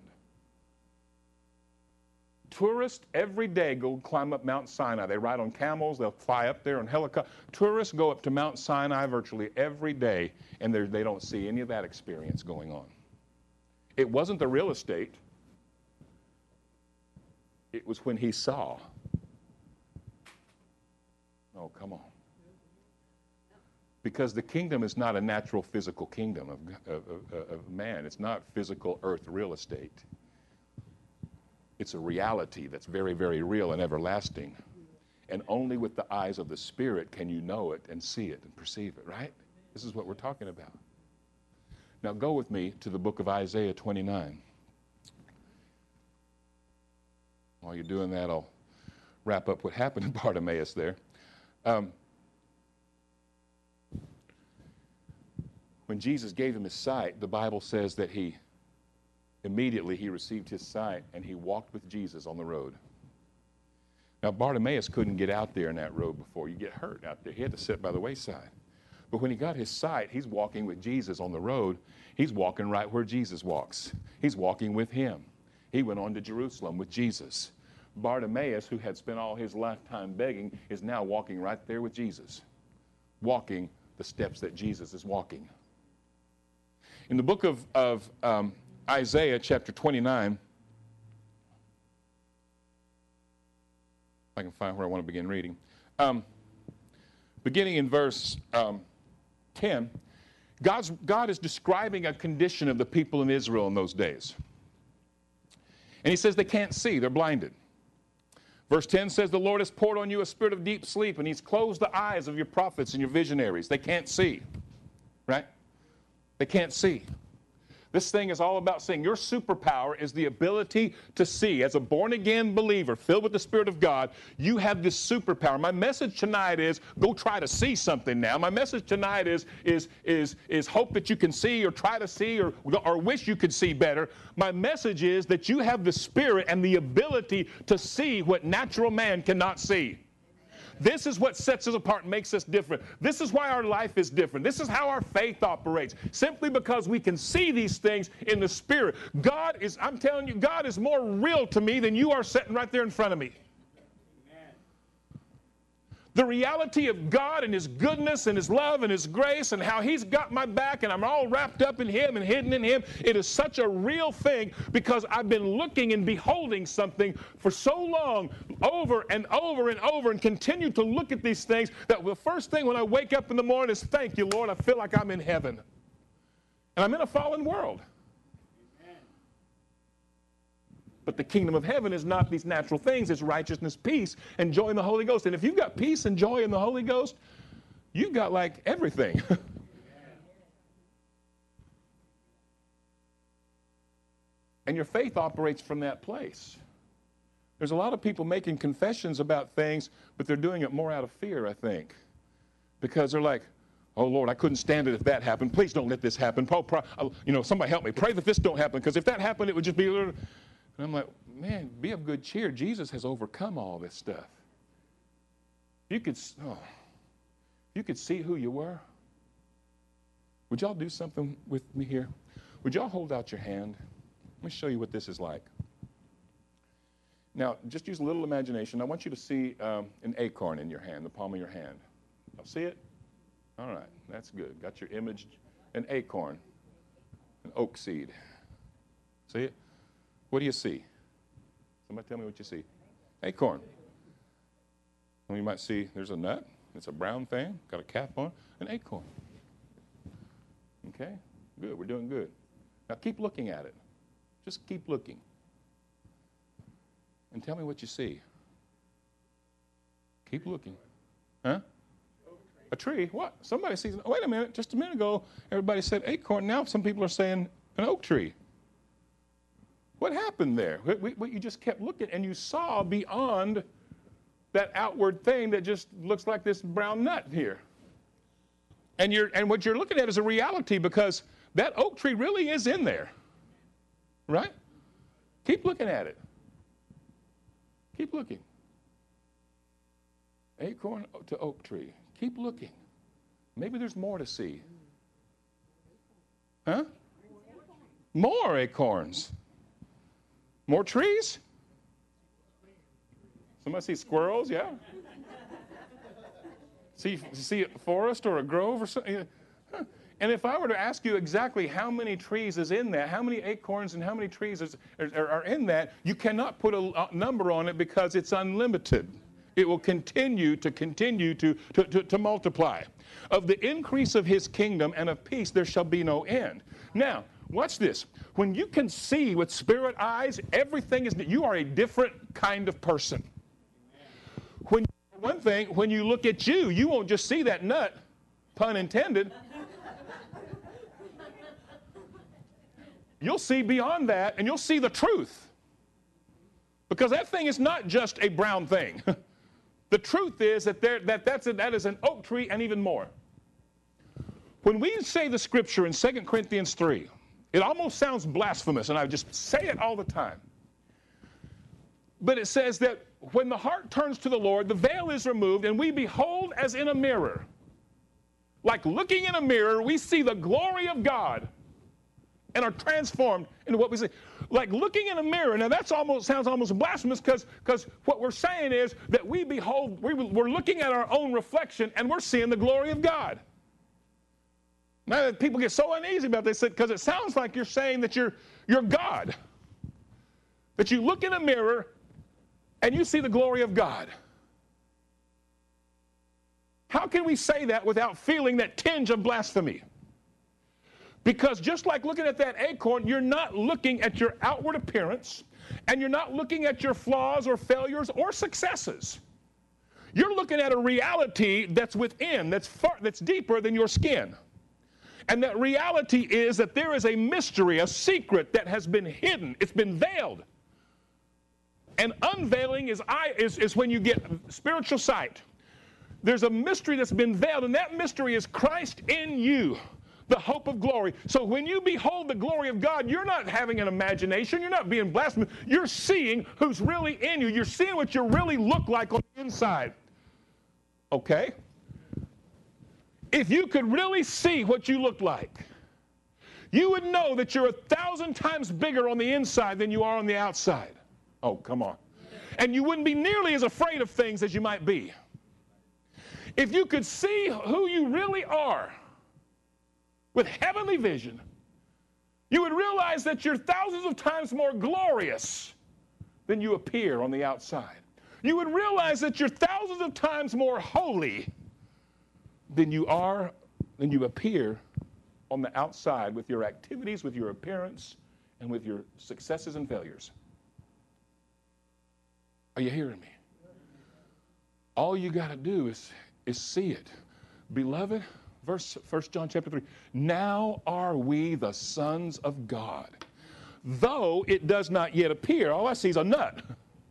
Tourists every day go climb up Mount Sinai. They ride on camels. They'll fly up there on helicopters. Tourists go up to Mount Sinai virtually every day, and they don't see any of that experience going on. It wasn't the real estate. It was when he saw. Oh, come on. Because the kingdom is not a natural physical kingdom of, of, of, of man. It's not physical earth real estate. It's a reality that's very, very real and everlasting. And only with the eyes of the Spirit can you know it and see it and perceive it, right? This is what we're talking about. Now go with me to the book of Isaiah twenty-nine. While you're doing that, I'll wrap up what happened in Bartimaeus there. Um, when Jesus gave him his sight, the Bible says that he immediately he received his sight and he walked with Jesus on the road. Now Bartimaeus couldn't get out there in that road before. You get hurt out there. He had to sit by the wayside. But when he got his sight, he's walking with Jesus on the road. He's walking right where Jesus walks. He's walking with him. He went on to Jerusalem with Jesus. Bartimaeus, who had spent all his lifetime begging, is now walking right there with Jesus, walking the steps that Jesus is walking. In the book of, of um, Isaiah chapter twenty-nine, if I can find where I want to begin reading, um, beginning in verse um, ten, God's, God is describing a condition of the people in Israel in those days. And he says they can't see, they're blinded. Verse ten says, "The Lord has poured on you a spirit of deep sleep, and he's closed the eyes of your prophets and your visionaries." They can't see, right? They can't see. This thing is all about seeing. Your superpower is the ability to see. As a born-again believer filled with the Spirit of God, you have this superpower. My message tonight is go try to see something now. My message tonight is, is, is, is hope that you can see or try to see or, or wish you could see better. My message is that you have the Spirit and the ability to see what natural man cannot see. This is what sets us apart and makes us different. This is why our life is different. This is how our faith operates. Simply because we can see these things in the Spirit. God is, I'm telling you, God is more real to me than you are sitting right there in front of me. The reality of God and His goodness and His love and His grace and how He's got my back and I'm all wrapped up in Him and hidden in Him, it is such a real thing because I've been looking and beholding something for so long, over and over and over, and continue to look at these things that the first thing when I wake up in the morning is, thank you, Lord, I feel like I'm in heaven. And I'm in a fallen world. But the kingdom of heaven is not these natural things. It's righteousness, peace, and joy in the Holy Ghost. And if you've got peace and joy in the Holy Ghost, you've got like everything. And your faith operates from that place. There's a lot of people making confessions about things, but they're doing it more out of fear, I think. Because they're like, oh, Lord, I couldn't stand it if that happened. Please don't let this happen. You know, somebody help me. Pray that this don't happen, because if that happened, it would just be... And I'm like, man, be of good cheer. Jesus has overcome all this stuff. If you could, oh, if you could see who you were, would y'all do something with me here? Would y'all hold out your hand? Let me show you what this is like. Now, just use a little imagination. I want you to see um, an acorn in your hand, the palm of your hand. Y'all see it? All right, that's good. Got your image, an acorn, an oak seed. See it? What do you see? Somebody tell me what you see. Acorn. Well, you might see there's a nut. It's a brown thing. Got a cap on. An acorn. Okay? Good. We're doing good. Now keep looking at it. Just keep looking. And tell me what you see. Keep looking. Huh? A tree? What? Somebody sees. Wait a minute. Just a minute ago, everybody said acorn. Now some people are saying an oak tree. What happened there? What, what you just kept looking, and you saw beyond that outward thing that just looks like this brown nut here. And you're and what you're looking at is a reality, because that oak tree really is in there. Right? Keep looking at it. Keep looking. Acorn to oak tree. Keep looking. Maybe there's more to see. Huh? More acorns. More trees? Somebody see squirrels? Yeah. see, see a forest or a grove or something? Huh. And if I were to ask you exactly how many trees is in that, how many acorns and how many trees is, are, are in that, you cannot put a number on it because it's unlimited. It will continue to continue to, to, to, to multiply. Of the increase of His kingdom and of peace there shall be no end. Now, watch this. When you can see with spirit eyes, everything is, you are a different kind of person. When, one thing, when you look at you, you won't just see that nut, pun intended. You'll see beyond that, and you'll see the truth. Because that thing is not just a brown thing. The truth is that, there, that, that's a, that is an oak tree and even more. When we say the scripture in Second Corinthians three, it almost sounds blasphemous, and I just say it all the time. But it says that when the heart turns to the Lord, the veil is removed, and we behold as in a mirror. Like looking in a mirror, we see the glory of God and are transformed into what we see. Like looking in a mirror. Now that's almost sounds almost blasphemous, because because what we're saying is that we behold, we, we're looking at our own reflection, and we're seeing the glory of God. Now, people get so uneasy about this because it sounds like you're saying that you're, you're God. That you look in a mirror and you see the glory of God. How can we say that without feeling that tinge of blasphemy? Because just like looking at that acorn, you're not looking at your outward appearance, and you're not looking at your flaws or failures or successes. You're looking at a reality that's within, that's far, that's deeper than your skin. And that reality is that there is a mystery, a secret that has been hidden. It's been veiled. And unveiling is, eye, is, is when you get spiritual sight. There's a mystery that's been veiled, and that mystery is Christ in you, the hope of glory. So when you behold the glory of God, you're not having an imagination. You're not being blasphemous. You're seeing who's really in you. You're seeing what you really look like on the inside. Okay? If you could really see what you look like, you would know that you're a thousand times bigger on the inside than you are on the outside. Oh, come on. And you wouldn't be nearly as afraid of things as you might be. If you could see who you really are with heavenly vision, you would realize that you're thousands of times more glorious than you appear on the outside. You would realize that you're thousands of times more holy than you are, than you appear on the outside with your activities, with your appearance, and with your successes and failures. Are you hearing me? All you got to do is, is see it. Beloved, verse First John chapter three, now are we the sons of God, though it does not yet appear. All I see is a nut.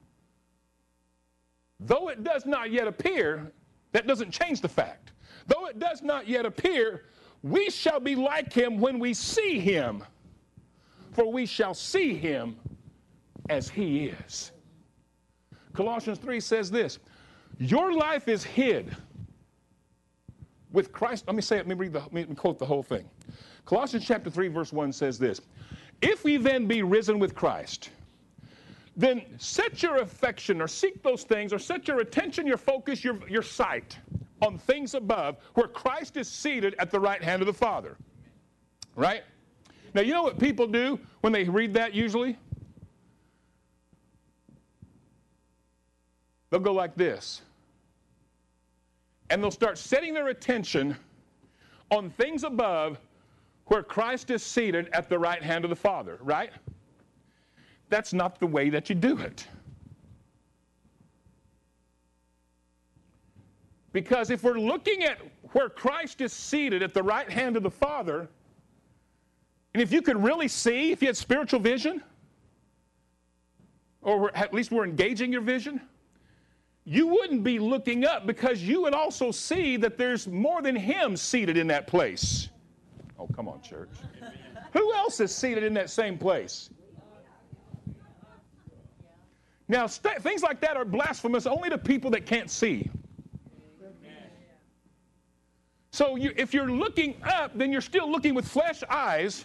Though it does not yet appear, that doesn't change the fact. Though it does not yet appear, we shall be like him when we see him, for we shall see him as he is. Colossians three says this, your life is hid with Christ. Let me say it, let me read the, let me quote the whole thing. Colossians chapter three verse one says this, if we then be risen with Christ, then set your affection or seek those things or set your attention, your focus, your, your sight on things above where Christ is seated at the right hand of the Father. Right? Now, you know what people do when they read that usually? They'll go like this. And they'll start setting their attention on things above where Christ is seated at the right hand of the Father. Right? That's not the way that you do it. Because if we're looking at where Christ is seated at the right hand of the Father, and if you could really see, if you had spiritual vision, or at least we're engaging your vision, you wouldn't be looking up because you would also see that there's more than him seated in that place. Oh, come on, church. Who else is seated in that same place? Now, st- things like that are blasphemous only to people that can't see. So you, if you're looking up, then you're still looking with flesh eyes.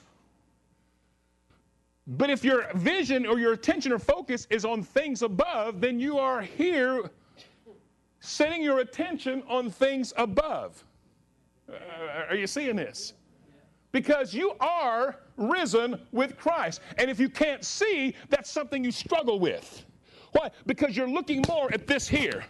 But if your vision or your attention or focus is on things above, then you are here setting your attention on things above. Uh, are you seeing this? Because you are risen with Christ. And if you can't see, that's something you struggle with. Why? Because you're looking more at this here.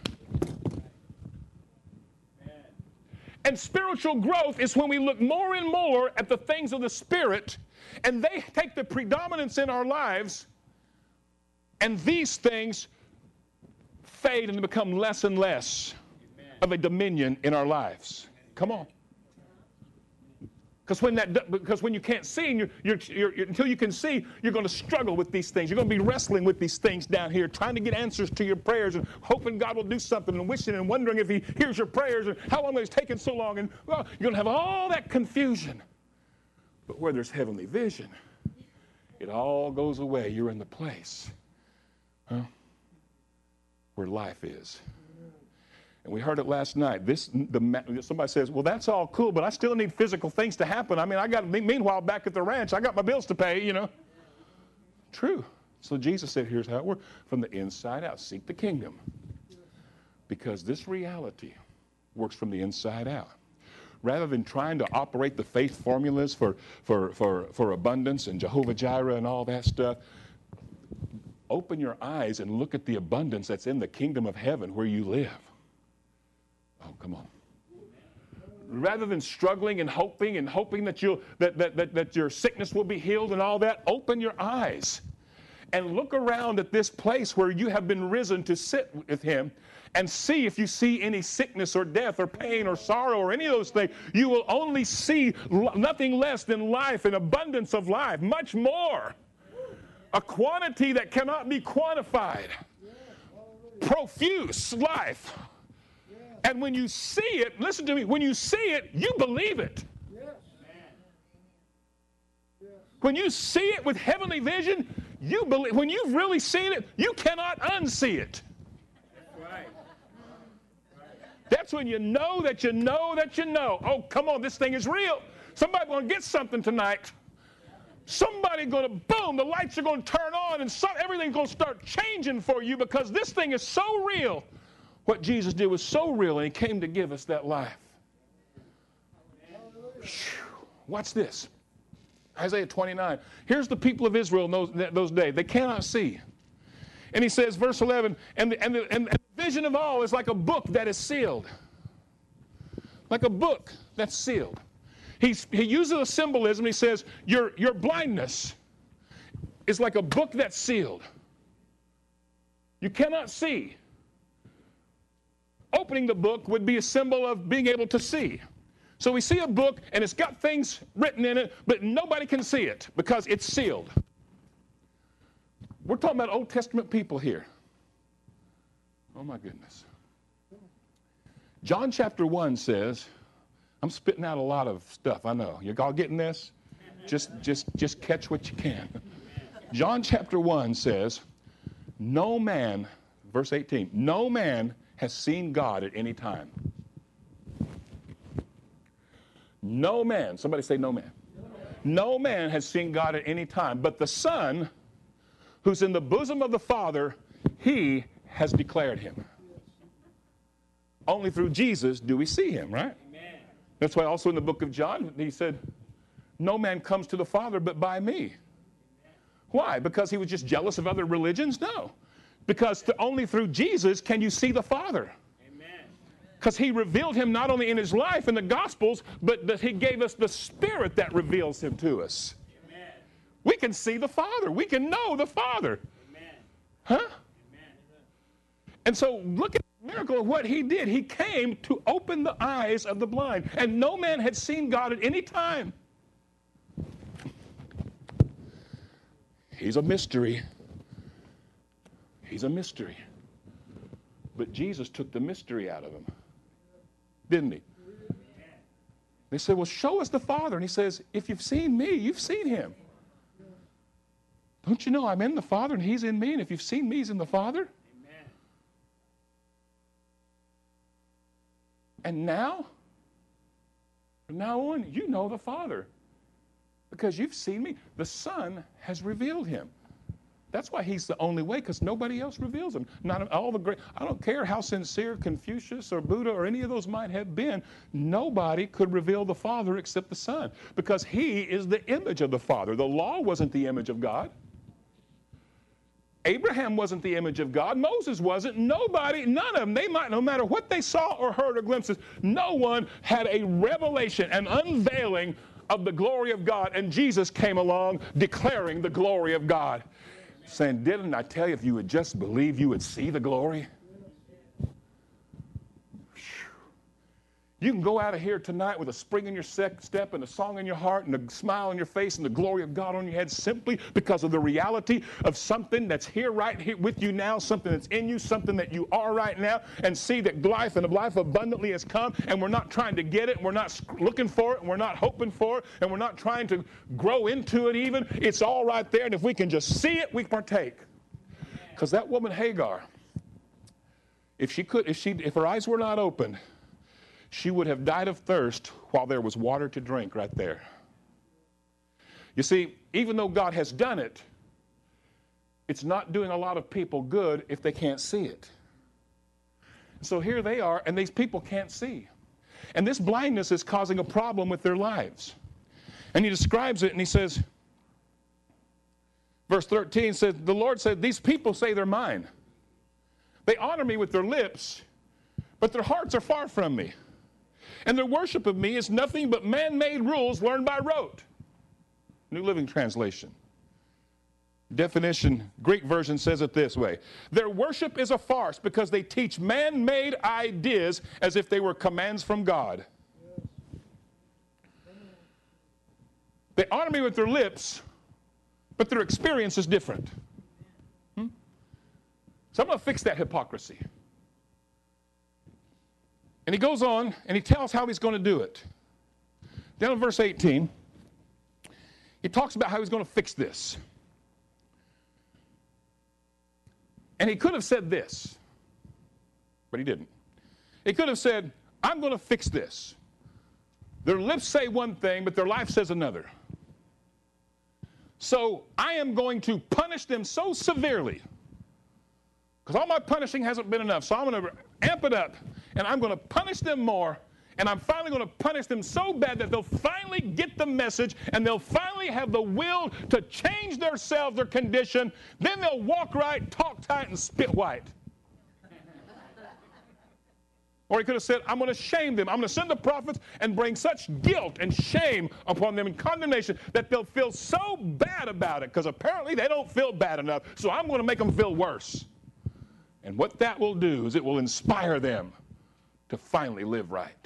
And spiritual growth is when we look more and more at the things of the Spirit, and they take the predominance in our lives, and these things fade and become less and less of a dominion in our lives. Come on. Because when that, because when you can't see, and you're, you're, you're, you're, until you can see, you're going to struggle with these things. You're going to be wrestling with these things down here, trying to get answers to your prayers and hoping God will do something and wishing and wondering if he hears your prayers and how long it's taken so long. And well, you're going to have all that confusion. But where there's heavenly vision, it all goes away. You're in the place, huh, where life is. And we heard it last night. This, the, somebody says, well, that's all cool, but I still need physical things to happen. I mean, I got, meanwhile, back at the ranch, I got my bills to pay, you know. True. So Jesus said, here's how it works. From the inside out, seek the kingdom. Because this reality works from the inside out. Rather than trying to operate the faith formulas for, for, for, for abundance and Jehovah Jireh and all that stuff, open your eyes and look at the abundance that's in the kingdom of heaven where you live. Oh, come on. Rather than struggling and hoping and hoping that, you'll, that, that, that, that your sickness will be healed and all that, open your eyes and look around at this place where you have been risen to sit with him and see if you see any sickness or death or pain or sorrow or any of those things. You will only see l- nothing less than life, an abundance of life, much more. A quantity that cannot be quantified. Profuse life. And when you see it, listen to me, when you see it, you believe it. When you see it with heavenly vision, you believe. When you've really seen it, you cannot unsee it. That's when you know that you know that you know. Oh, come on, this thing is real. Somebody's going to get something tonight. Somebody's going to, boom, the lights are going to turn on and some, everything's going to start changing for you because this thing is so real. What Jesus did was so real, and he came to give us that life. Watch this. Isaiah twenty-nine. Here's the people of Israel in those, those days. They cannot see. And he says, verse eleven, and the, and, the, and the vision of all is like a book that is sealed. Like a book that's sealed. He's, he uses a symbolism. He says, your, your blindness is like a book that's sealed. You cannot see. Opening the book would be a symbol of being able to see. So we see a book, and it's got things written in it, but nobody can see it because it's sealed. We're talking about Old Testament people here. Oh, my goodness. John chapter one says, I'm spitting out a lot of stuff, I know. You all getting this? Just, just, just catch what you can. John chapter one says, no man, verse eighteen, no man has seen God at any time. No man, somebody say no man. No man has seen God at any time, but the Son, who's in the bosom of the Father, he has declared him. Only through Jesus do we see him, right? Amen. That's why also in the book of John, he said, no man comes to the Father but by me. Amen. Why? Because he was just jealous of other religions? No. Because th- only through Jesus can you see the Father. Because he revealed him not only in his life in the Gospels, but that he gave us the Spirit that reveals him to us. Amen. We can see the Father. We can know the Father. Amen. Huh? Amen. And so look at the miracle of what he did. He came to open the eyes of the blind. And no man had seen God at any time. He's a mystery. He's a mystery. But Jesus took the mystery out of him. Didn't he? They said, well, show us the Father. And he says, if you've seen me, you've seen him. Don't you know I'm in the Father and he's in me? And if you've seen me, he's in the Father. Amen. And now, from now on, you know the Father. Because you've seen me. The Son has revealed him. That's why he's the only way, because nobody else reveals him. Not all the great. I don't care how sincere Confucius or Buddha or any of those might have been. Nobody could reveal the Father except the Son, because he is the image of the Father. The law wasn't the image of God. Abraham wasn't the image of God. Moses wasn't. Nobody, none of them, they might, no matter what they saw or heard or glimpses, no one had a revelation, an unveiling of the glory of God. And Jesus came along declaring the glory of God. Saying, didn't I tell you if you would just believe, you would see the glory? You can go out of here tonight with a spring in your step and a song in your heart and a smile on your face and the glory of God on your head simply because of the reality of something that's here right here with you now, something that's in you, something that you are right now, and see that life and life abundantly has come, and we're not trying to get it, and we're not looking for it, and we're not hoping for it, and we're not trying to grow into it even. It's all right there, and if we can just see it, we partake. Because that woman Hagar, if she could, if she, if her eyes were not open, she would have died of thirst while there was water to drink right there. You see, even though God has done it, it's not doing a lot of people good if they can't see it. So here they are, and these people can't see. And this blindness is causing a problem with their lives. And he describes it, and he says, verse thirteen says, the Lord said, these people say they're mine. They honor me with their lips, but their hearts are far from me. And their worship of me is nothing but man-made rules learned by rote. New Living Translation. Definition, Greek version says it this way. Their worship is a farce because they teach man-made ideas as if they were commands from God. They honor me with their lips, but their experience is different. Hmm? So I'm going to fix that hypocrisy. And he goes on, and he tells how he's going to do it. Down in verse eighteen, he talks about how he's going to fix this. And he could have said this, but he didn't. He could have said, I'm going to fix this. Their lips say one thing, but their life says another. So I am going to punish them so severely, because all my punishing hasn't been enough. So I'm going to amp it up, and I'm going to punish them more, and I'm finally going to punish them so bad that they'll finally get the message, and they'll finally have the will to change themselves, their condition. Then they'll walk right, talk tight, and spit white. Or he could have said, I'm going to shame them. I'm going to send the prophets and bring such guilt and shame upon them and condemnation that they'll feel so bad about it, because apparently they don't feel bad enough. So I'm going to make them feel worse. And what that will do is it will inspire them to finally live right.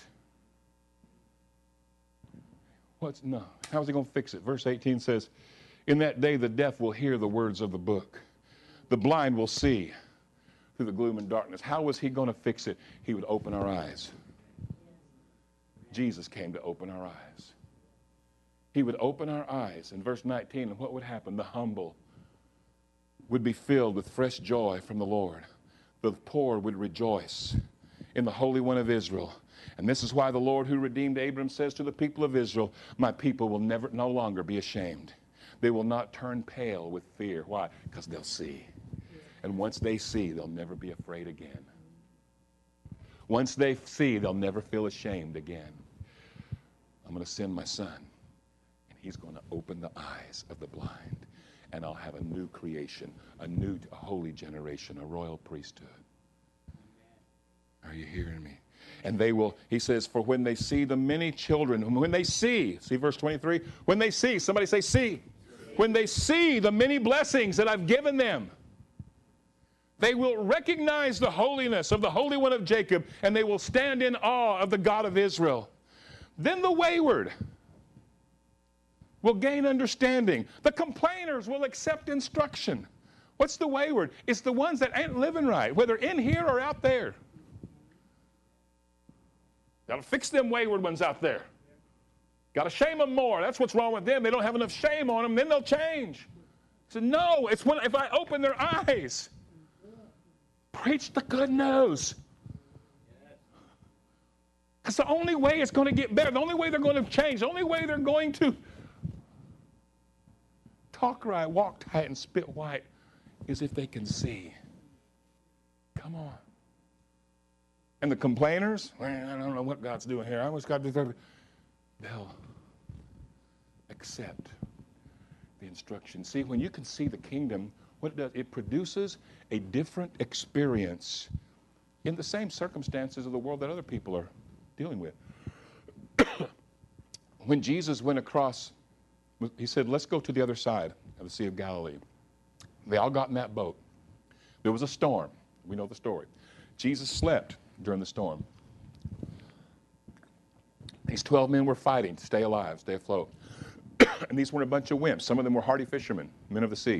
What's no? How is he going to fix it? Verse eighteen says, in that day the deaf will hear the words of the book. The blind will see through the gloom and darkness. How was he going to fix it? He would open our eyes. Jesus came to open our eyes. He would open our eyes. In verse nineteen, and what would happen? The humble would be filled with fresh joy from the Lord. The poor would rejoice in the Holy One of Israel. And this is why the Lord who redeemed Abram says to the people of Israel, my people will never, no longer be ashamed. They will not turn pale with fear. Why? Because they'll see. And once they see, they'll never be afraid again. Once they see, they'll never feel ashamed again. I'm going to send my son, and he's going to open the eyes of the blind, and I'll have a new creation, a new a holy generation, a royal priesthood. Are you hearing me? And they will, he says, for when they see the many children, when they see, see verse twenty-three, when they see, somebody say see. When they see the many blessings that I've given them, they will recognize the holiness of the Holy One of Jacob, and they will stand in awe of the God of Israel. Then the wayward will gain understanding. The complainers will accept instruction. What's the wayward? It's the ones that ain't living right, whether in here or out there. Got to fix them wayward ones out there. Got to shame them more. That's what's wrong with them. They don't have enough shame on them. Then they'll change. So no, it's when if I open their eyes. Preach the good news. That's the only way it's going to get better. The only way they're going to change. The only way they're going to talk right, walk tight, and spit white is if they can see. Come on. And the complainers, well, I don't know what God's doing here. I always got to do. They'll accept the instruction. See, when you can see the kingdom, what it does, it produces a different experience in the same circumstances of the world that other people are dealing with. When Jesus went across, he said, let's go to the other side of the Sea of Galilee. They all got in that boat. There was a storm. We know the story. Jesus slept during the storm. These twelve men were fighting to stay alive, stay afloat. And these were a bunch of wimps. Some of them were hardy fishermen, men of the sea.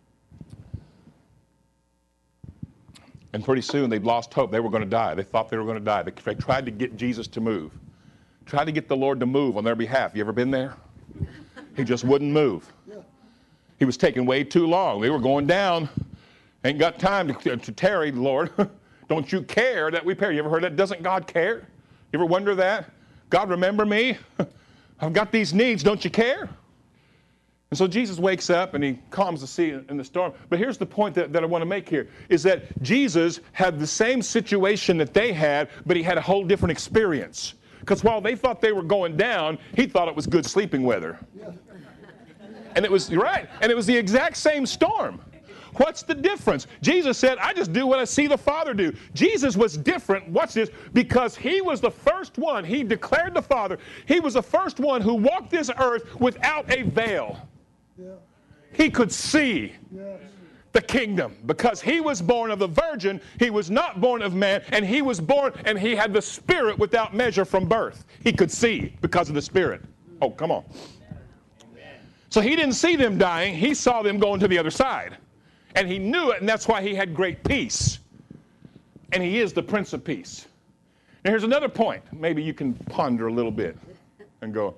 And pretty soon they'd lost hope. They were going to die. They thought they were going to die. They, they tried to get Jesus to move. Tried to get the Lord to move on their behalf. You ever been there? He just wouldn't move. He was taking way too long. They were going down. Ain't got time to, to tarry, Lord. Don't you care that we perish? You ever heard that? Doesn't God care? You ever wonder that? God, remember me? I've got these needs. Don't you care? And so Jesus wakes up and he calms the sea in the storm. But here's the point that, that I want to make here, is that Jesus had the same situation that they had, but he had a whole different experience. Because while they thought they were going down, he thought it was good sleeping weather. And it was, right, and it was the exact same storm. What's the difference? Jesus said, I just do what I see the Father do. Jesus was different, watch this, because he was the first one. He declared the Father. He was the first one who walked this earth without a veil. Yeah. He could see the kingdom because he was born of the virgin. He was not born of man, and he was born and he had the Spirit without measure from birth. He could see because of the Spirit. Oh, come on. So he didn't see them dying. He saw them going to the other side. And he knew it, and that's why he had great peace. And he is the Prince of Peace. Now here's another point. Maybe you can ponder a little bit and go.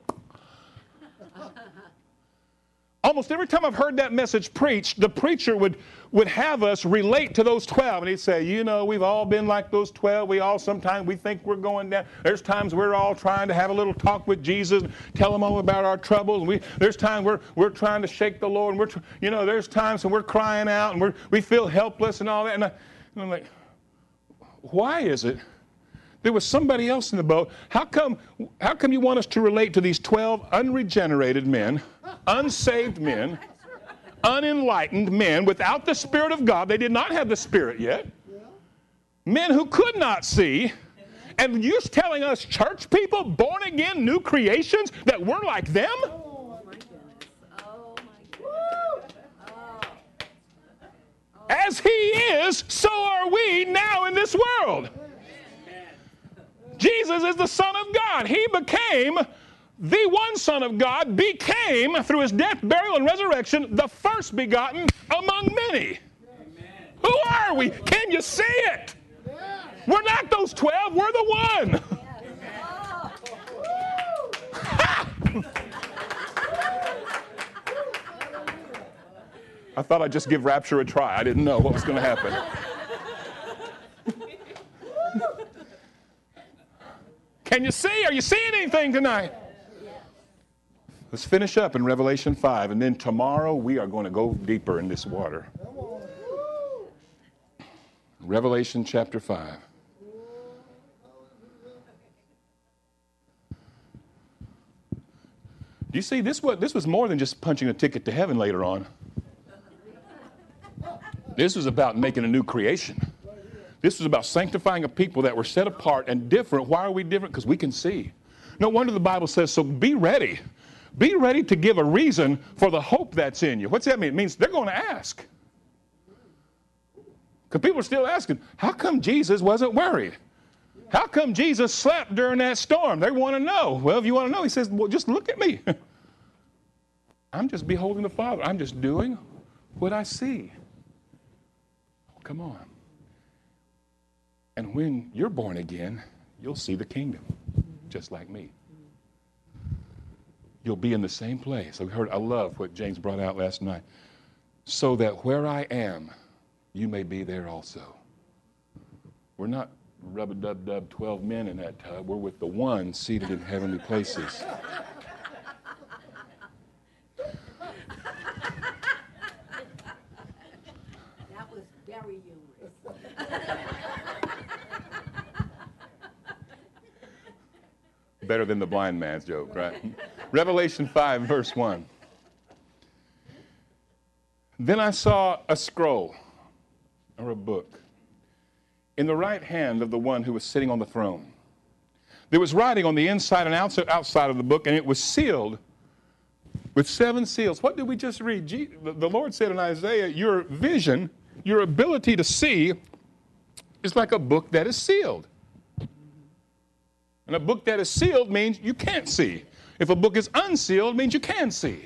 Almost every time I've heard that message preached, the preacher would, would have us relate to those twelve. And he'd say, you know, we've all been like those twelve. We all sometimes we think we're going down. There's times we're all trying to have a little talk with Jesus, tell him all about our troubles. We, there's times we're, we're trying to shake the Lord. And we're, you know, there's times when we're crying out and we're, we feel helpless and all that. And, I, and I'm like, why is it there was somebody else in the boat? How come, how come you want us to relate to these twelve unregenerated men, unsaved men, unenlightened men without the Spirit of God? They did not have the Spirit yet. Men who could not see. And you're telling us church people, born again, new creations, that we're like them? Oh, my goodness. Oh, my goodness. Oh. As he is, so are we now in this world. Jesus is the Son of God. He became, the one Son of God, became, through his death, burial, and resurrection, the first begotten among many. Amen. Who are we? Can you see it? Yeah. We're not those twelve. We're the one. Yes. I thought I'd just give rapture a try. I didn't know what was going to happen. Can you see? Are you seeing anything tonight? Let's finish up in Revelation five, and then tomorrow we are going to go deeper in this water. Revelation chapter five. Do you see, this was, this was more than just punching a ticket to heaven later on. This was about making a new creation. This was about sanctifying a people that were set apart and different. Why are we different? Because we can see. No wonder the Bible says, so be ready. Be ready to give a reason for the hope that's in you. What's that mean? It means they're going to ask. Because people are still asking, how come Jesus wasn't worried? How come Jesus slept during that storm? They want to know. Well, if you want to know, he says, well, just look at me. I'm just beholding the Father. I'm just doing what I see. Oh, come on. And when you're born again, you'll see the kingdom, just like me. You'll be in the same place. I heard, I love what James brought out last night. So that where I am, you may be there also. We're not rub-a-dub-dub twelve men in that tub. We're with the one seated in heavenly places. That was very humorous. Better than the blind man's joke, right? Revelation five, verse one. Then I saw a scroll, or a book, in the right hand of the one who was sitting on the throne. There was writing on the inside and outside of the book, and it was sealed with seven seals. What did we just read? The Lord said in Isaiah, your vision, your ability to see, is like a book that is sealed. And a book that is sealed means you can't see. If a book is unsealed, it means you can see.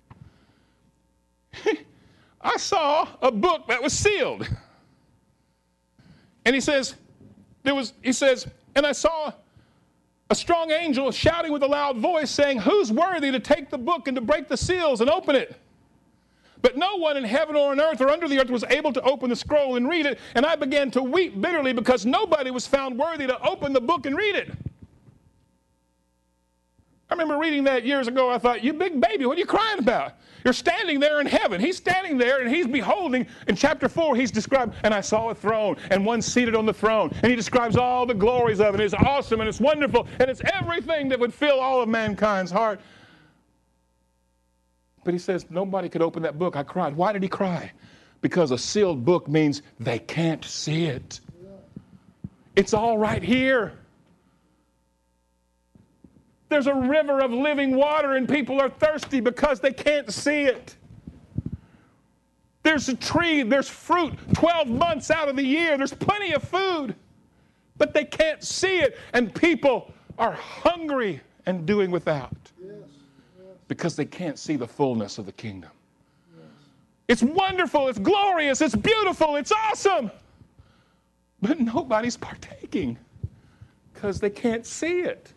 I saw a book that was sealed. And he says, there was, he says, and I saw a strong angel shouting with a loud voice saying, who's worthy to take the book and to break the seals and open it? But no one in heaven or on earth or under the earth was able to open the scroll and read it. And I began to weep bitterly because nobody was found worthy to open the book and read it. I remember reading that years ago. I thought, you big baby, what are you crying about? You're standing there in heaven. He's standing there and he's beholding. In chapter four, he's described, and I saw a throne and one seated on the throne. And he describes all the glories of it. It's awesome and it's wonderful and it's everything that would fill all of mankind's heart. But he says, nobody could open that book. I cried. Why did he cry? Because a sealed book means they can't see it. It's all right here. There's a river of living water and people are thirsty because they can't see it. There's a tree, there's fruit twelve months out of the year. There's plenty of food, but they can't see it. And people are hungry and doing without because they can't see the fullness of the kingdom. It's wonderful, it's glorious, it's beautiful, it's awesome. But nobody's partaking because they can't see it.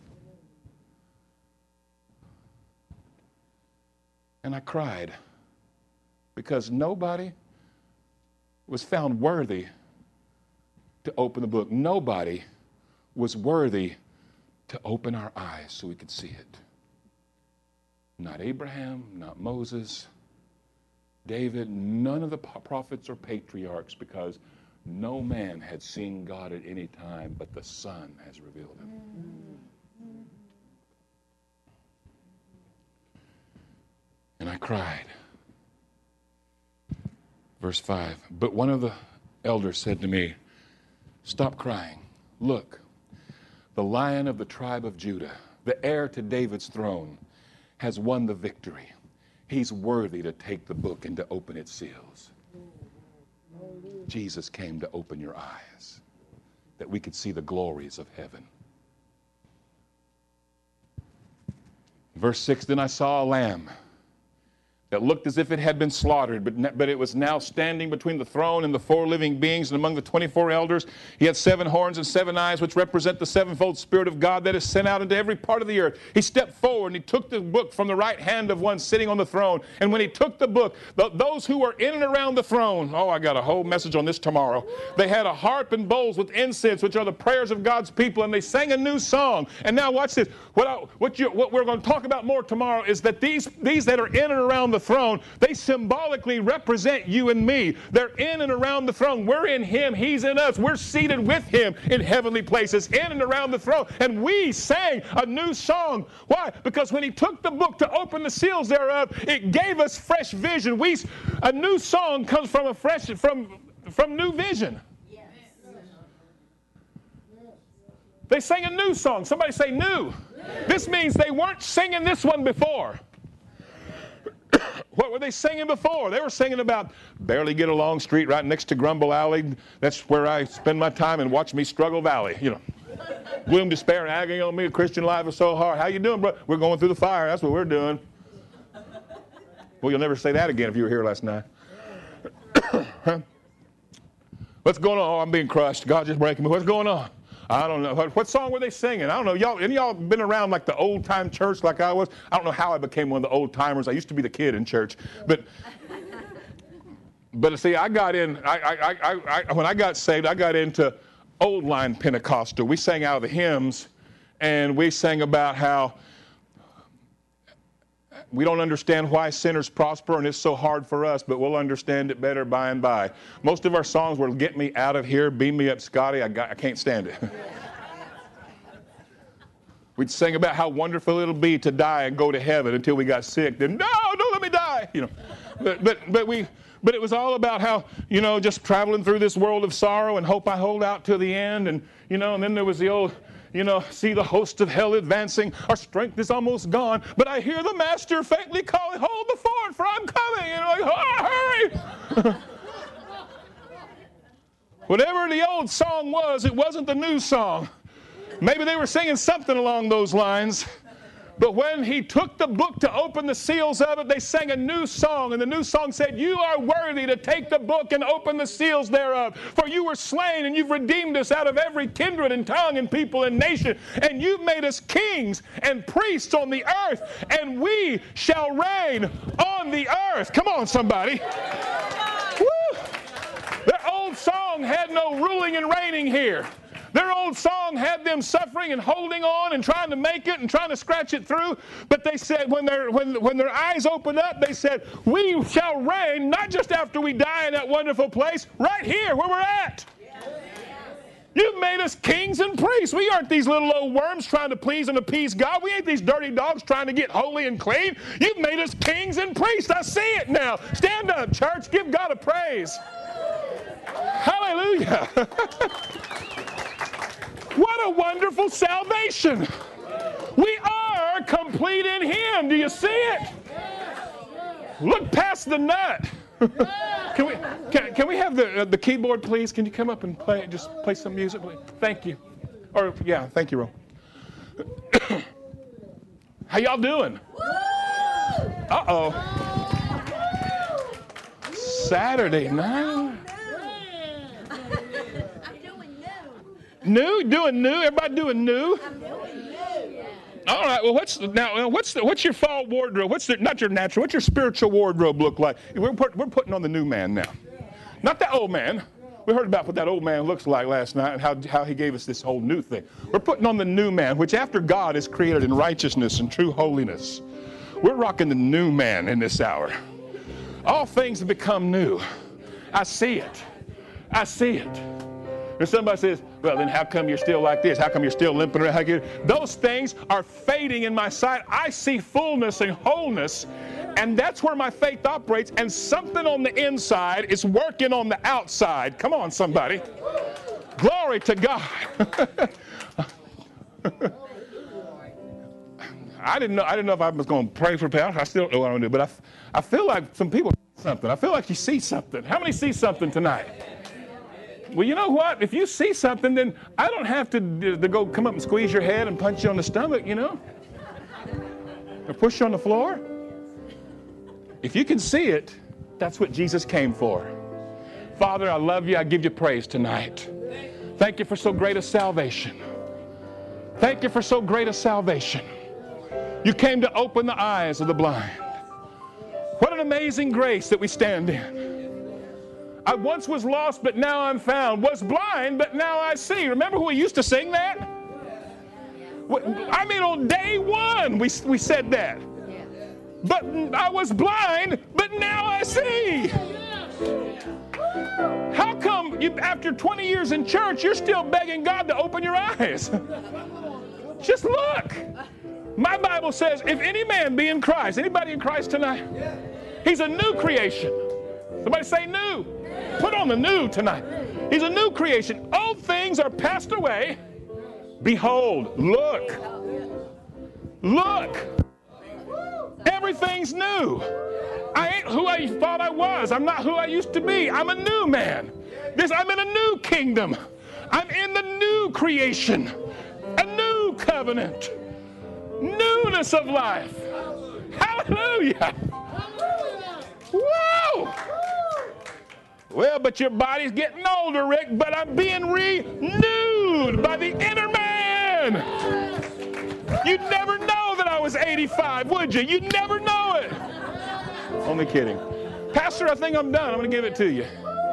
And I cried because nobody was found worthy to open the book. Nobody was worthy to open our eyes so we could see it. Not Abraham, not Moses, David, none of the prophets or patriarchs, because no man had seen God at any time, but the Son has revealed him. And I cried. Verse five, but one of the elders said to me, stop crying. Look, the Lion of the tribe of Judah, the heir to David's throne, has won the victory. He's worthy to take the book and to open its seals. Jesus came to open your eyes, that we could see the glories of heaven. Verse six, then I saw a lamb that looked as if it had been slaughtered, but, but it was now standing between the throne and the four living beings, and among the twenty-four elders. He had seven horns and seven eyes, which represent the sevenfold Spirit of God that is sent out into every part of the earth. He stepped forward and he took the book from the right hand of one sitting on the throne. And when he took the book, the, those who were in and around the throne, oh, I got a whole message on this tomorrow. They had a harp and bowls with incense, which are the prayers of God's people, and they sang a new song. And now watch this. What, I, what, you, what we're going to talk about more tomorrow is that these, these that are in and around the throne, they symbolically represent you and me. They're in and around the throne. We're in him. He's in us. We're seated with him in heavenly places, in and around the throne. And we sang a new song. Why? Because when he took the book to open the seals thereof, it gave us fresh vision. We, a new song comes from a fresh, from, from new vision. Yes. They sang a new song. Somebody say new. Yes. This means they weren't singing this one before. What were they singing before? They were singing about barely get along street right next to Grumble Alley. That's where I spend my time and watch me struggle valley. You know, gloom, despair, and agony on me. Christian life is so hard. How you doing, bro? We're going through the fire. That's what we're doing. Well, you'll never say that again if you were here last night. Huh? What's going on? Oh, I'm being crushed. God just breaking me. What's going on? I don't know. What, what song were they singing? I don't know. Y'all, any of y'all been around like the old time church like I was? I don't know how I became one of the old timers. I used to be the kid in church. But but see, I got in, I, I, I, I, when I got saved, I got into old line Pentecostal. We sang out of the hymns, and we sang about how we don't understand why sinners prosper, and it's so hard for us, but we'll understand it better by and by. Most of our songs were "Get Me Out of Here," "Beam Me Up, Scotty." I, got, I can't stand it. We'd sing about how wonderful it'll be to die and go to heaven until we got sick. Then, no, don't let me die. You know, but but but we. But it was all about how, you know, just traveling through this world of sorrow and hope I hold out to the end. And, you know, and then there was the old, you know, see the host of hell advancing. Our strength is almost gone. But I hear the master faintly calling, hold the fort, for I'm coming. And I'm like, oh, hurry. Whatever the old song was, it wasn't the new song. Maybe they were singing something along those lines. But when he took the book to open the seals of it, they sang a new song. And the new song said, you are worthy to take the book and open the seals thereof. For you were slain, and you've redeemed us out of every kindred and tongue and people and nation. And you've made us kings and priests on the earth. And we shall reign on the earth. Come on, somebody. Woo! Their old song had no ruling and reigning here. Their old song had them suffering and holding on and trying to make it and trying to scratch it through. But they said when, when, when their eyes opened up, they said, we shall reign not just after we die in that wonderful place, right here where we're at. Yes. You've made us kings and priests. We aren't these little old worms trying to please and appease God. We ain't these dirty dogs trying to get holy and clean. You've made us kings and priests. I see it now. Stand up, church. Give God a praise. Hallelujah. What a wonderful salvation. We are complete in him. Do you see it? Look past the nut. Can we, we have the uh, the keyboard, please? Can you come up and play, just play some music, please? Thank you. Or, yeah, thank you, Ro. How y'all doing? Uh-oh. Saturday night. I'm doing new. New? Doing new? Everybody doing new? I'm doing new. All right. Well, what's now? What's the, what's your fall wardrobe? What's the, not your natural? What's your spiritual wardrobe look like? We're put, we're putting on the new man now, not that old man. We heard about what that old man looks like last night and how how he gave us this whole new thing. We're putting on the new man, which after God is created in righteousness and true holiness. We're rocking the new man in this hour. All things have become new. I see it. I see it. And somebody says, well, then how come you're still like this? How come you're still limping around? How you, those things are fading in my sight. I see fullness and wholeness, and that's where my faith operates, and something on the inside is working on the outside. Come on, somebody. Glory to God. I didn't know I didn't know if I was going to pray for power. I still don't know what I'm going to do, but I, I feel like some people see something. I feel like you see something. How many see something tonight? Well, you know what? If you see something, then I don't have to, to go come up and squeeze your head and punch you on the stomach, you know? Or push you on the floor. If you can see it, that's what Jesus came for. Father, I love you. I give you praise tonight. Thank you for so great a salvation. Thank you for so great a salvation. You came to open the eyes of the blind. What an amazing grace that we stand in. I once was lost, but now I'm found. Was blind, but now I see. Remember who we used to sing that? I mean, on day one, we, we said that. But I was blind, but now I see. How come you, after twenty years in church, you're still begging God to open your eyes? Just look. My Bible says, if any man be in Christ, anybody in Christ tonight? He's a new creation. Somebody say new. Put on the new tonight. He's a new creation. Old things are passed away. Behold, look. Look. Everything's new. I ain't who I thought I was. I'm not who I used to be. I'm a new man. This, I'm in a new kingdom. I'm in the new creation. A new covenant. Newness of life. Hallelujah. Whoa! Well, but your body's getting older, Rick, but I'm being renewed by the inner man. You'd never know that I was eighty-five, would you? You'd never know it. Only kidding. Pastor, I think I'm done. I'm going to give it to you.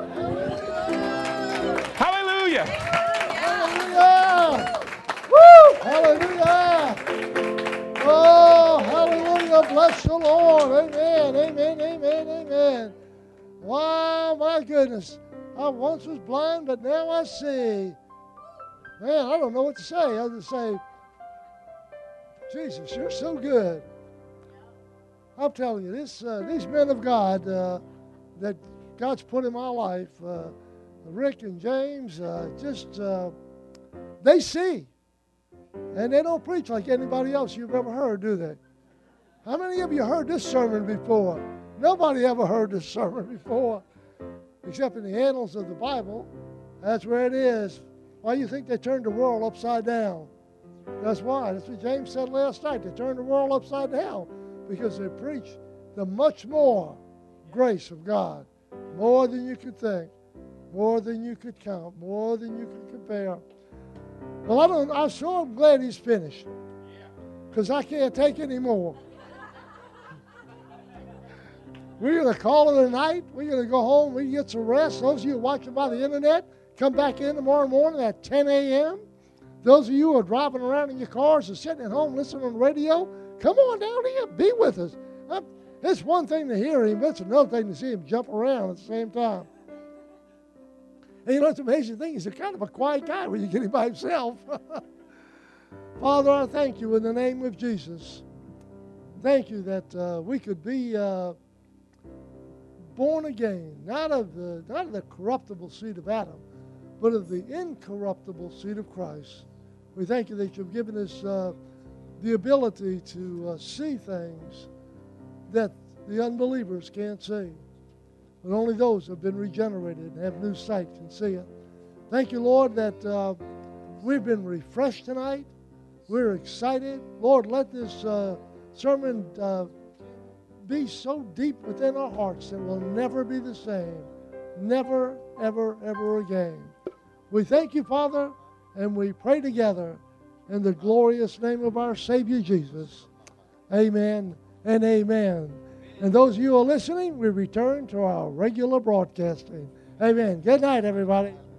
Hallelujah. Hallelujah. Woo! Hallelujah. Oh, hallelujah. Bless the Lord. Amen, amen, amen, amen. Wow, my goodness. I once was blind, but now I see. Man, I don't know what to say. I'll just say, Jesus, you're so good. I'm telling you, this, uh, these men of God uh, that God's put in my life, uh, Rick and James, uh, just, uh, they see. And they don't preach like anybody else you've ever heard, do they? How many of you heard this sermon before? Nobody ever heard this sermon before, except in the annals of the Bible. That's where it is. Why do you think they turned the world upside down? That's why. That's what James said last night. They turned the world upside down because they preached the much more grace of God, more than you could think, more than you could count, more than you could compare. Well, I don't, I'm sure I'm glad he's finished because I can't take any more. We're going to call it a night. We're going to go home. We can get some rest. Those of you watching by the internet, come back in tomorrow morning at ten a.m. Those of you who are driving around in your cars or sitting at home listening on the radio, come on down here. Be with us. It's one thing to hear him, but it's another thing to see him jump around at the same time. And you know, it's an amazing thing. He's a kind of a quiet guy when you get him by himself. Father, I thank you in the name of Jesus. Thank you that uh, we could be uh, born again, not of the not of the corruptible seed of Adam, but of the incorruptible seed of Christ. We thank you that you've given us uh, the ability to uh, see things that the unbelievers can't see. but only those who have been regenerated and have new sight can see it. Thank you, Lord, that uh, we've been refreshed tonight. We're excited. Lord, let this uh, sermon uh, be so deep within our hearts that we'll never be the same. Never, ever, ever again. We thank you, Father, and we pray together in the glorious name of our Savior Jesus. Amen and amen. And those of you who are listening, we return to our regular broadcasting. Amen. Good night, everybody.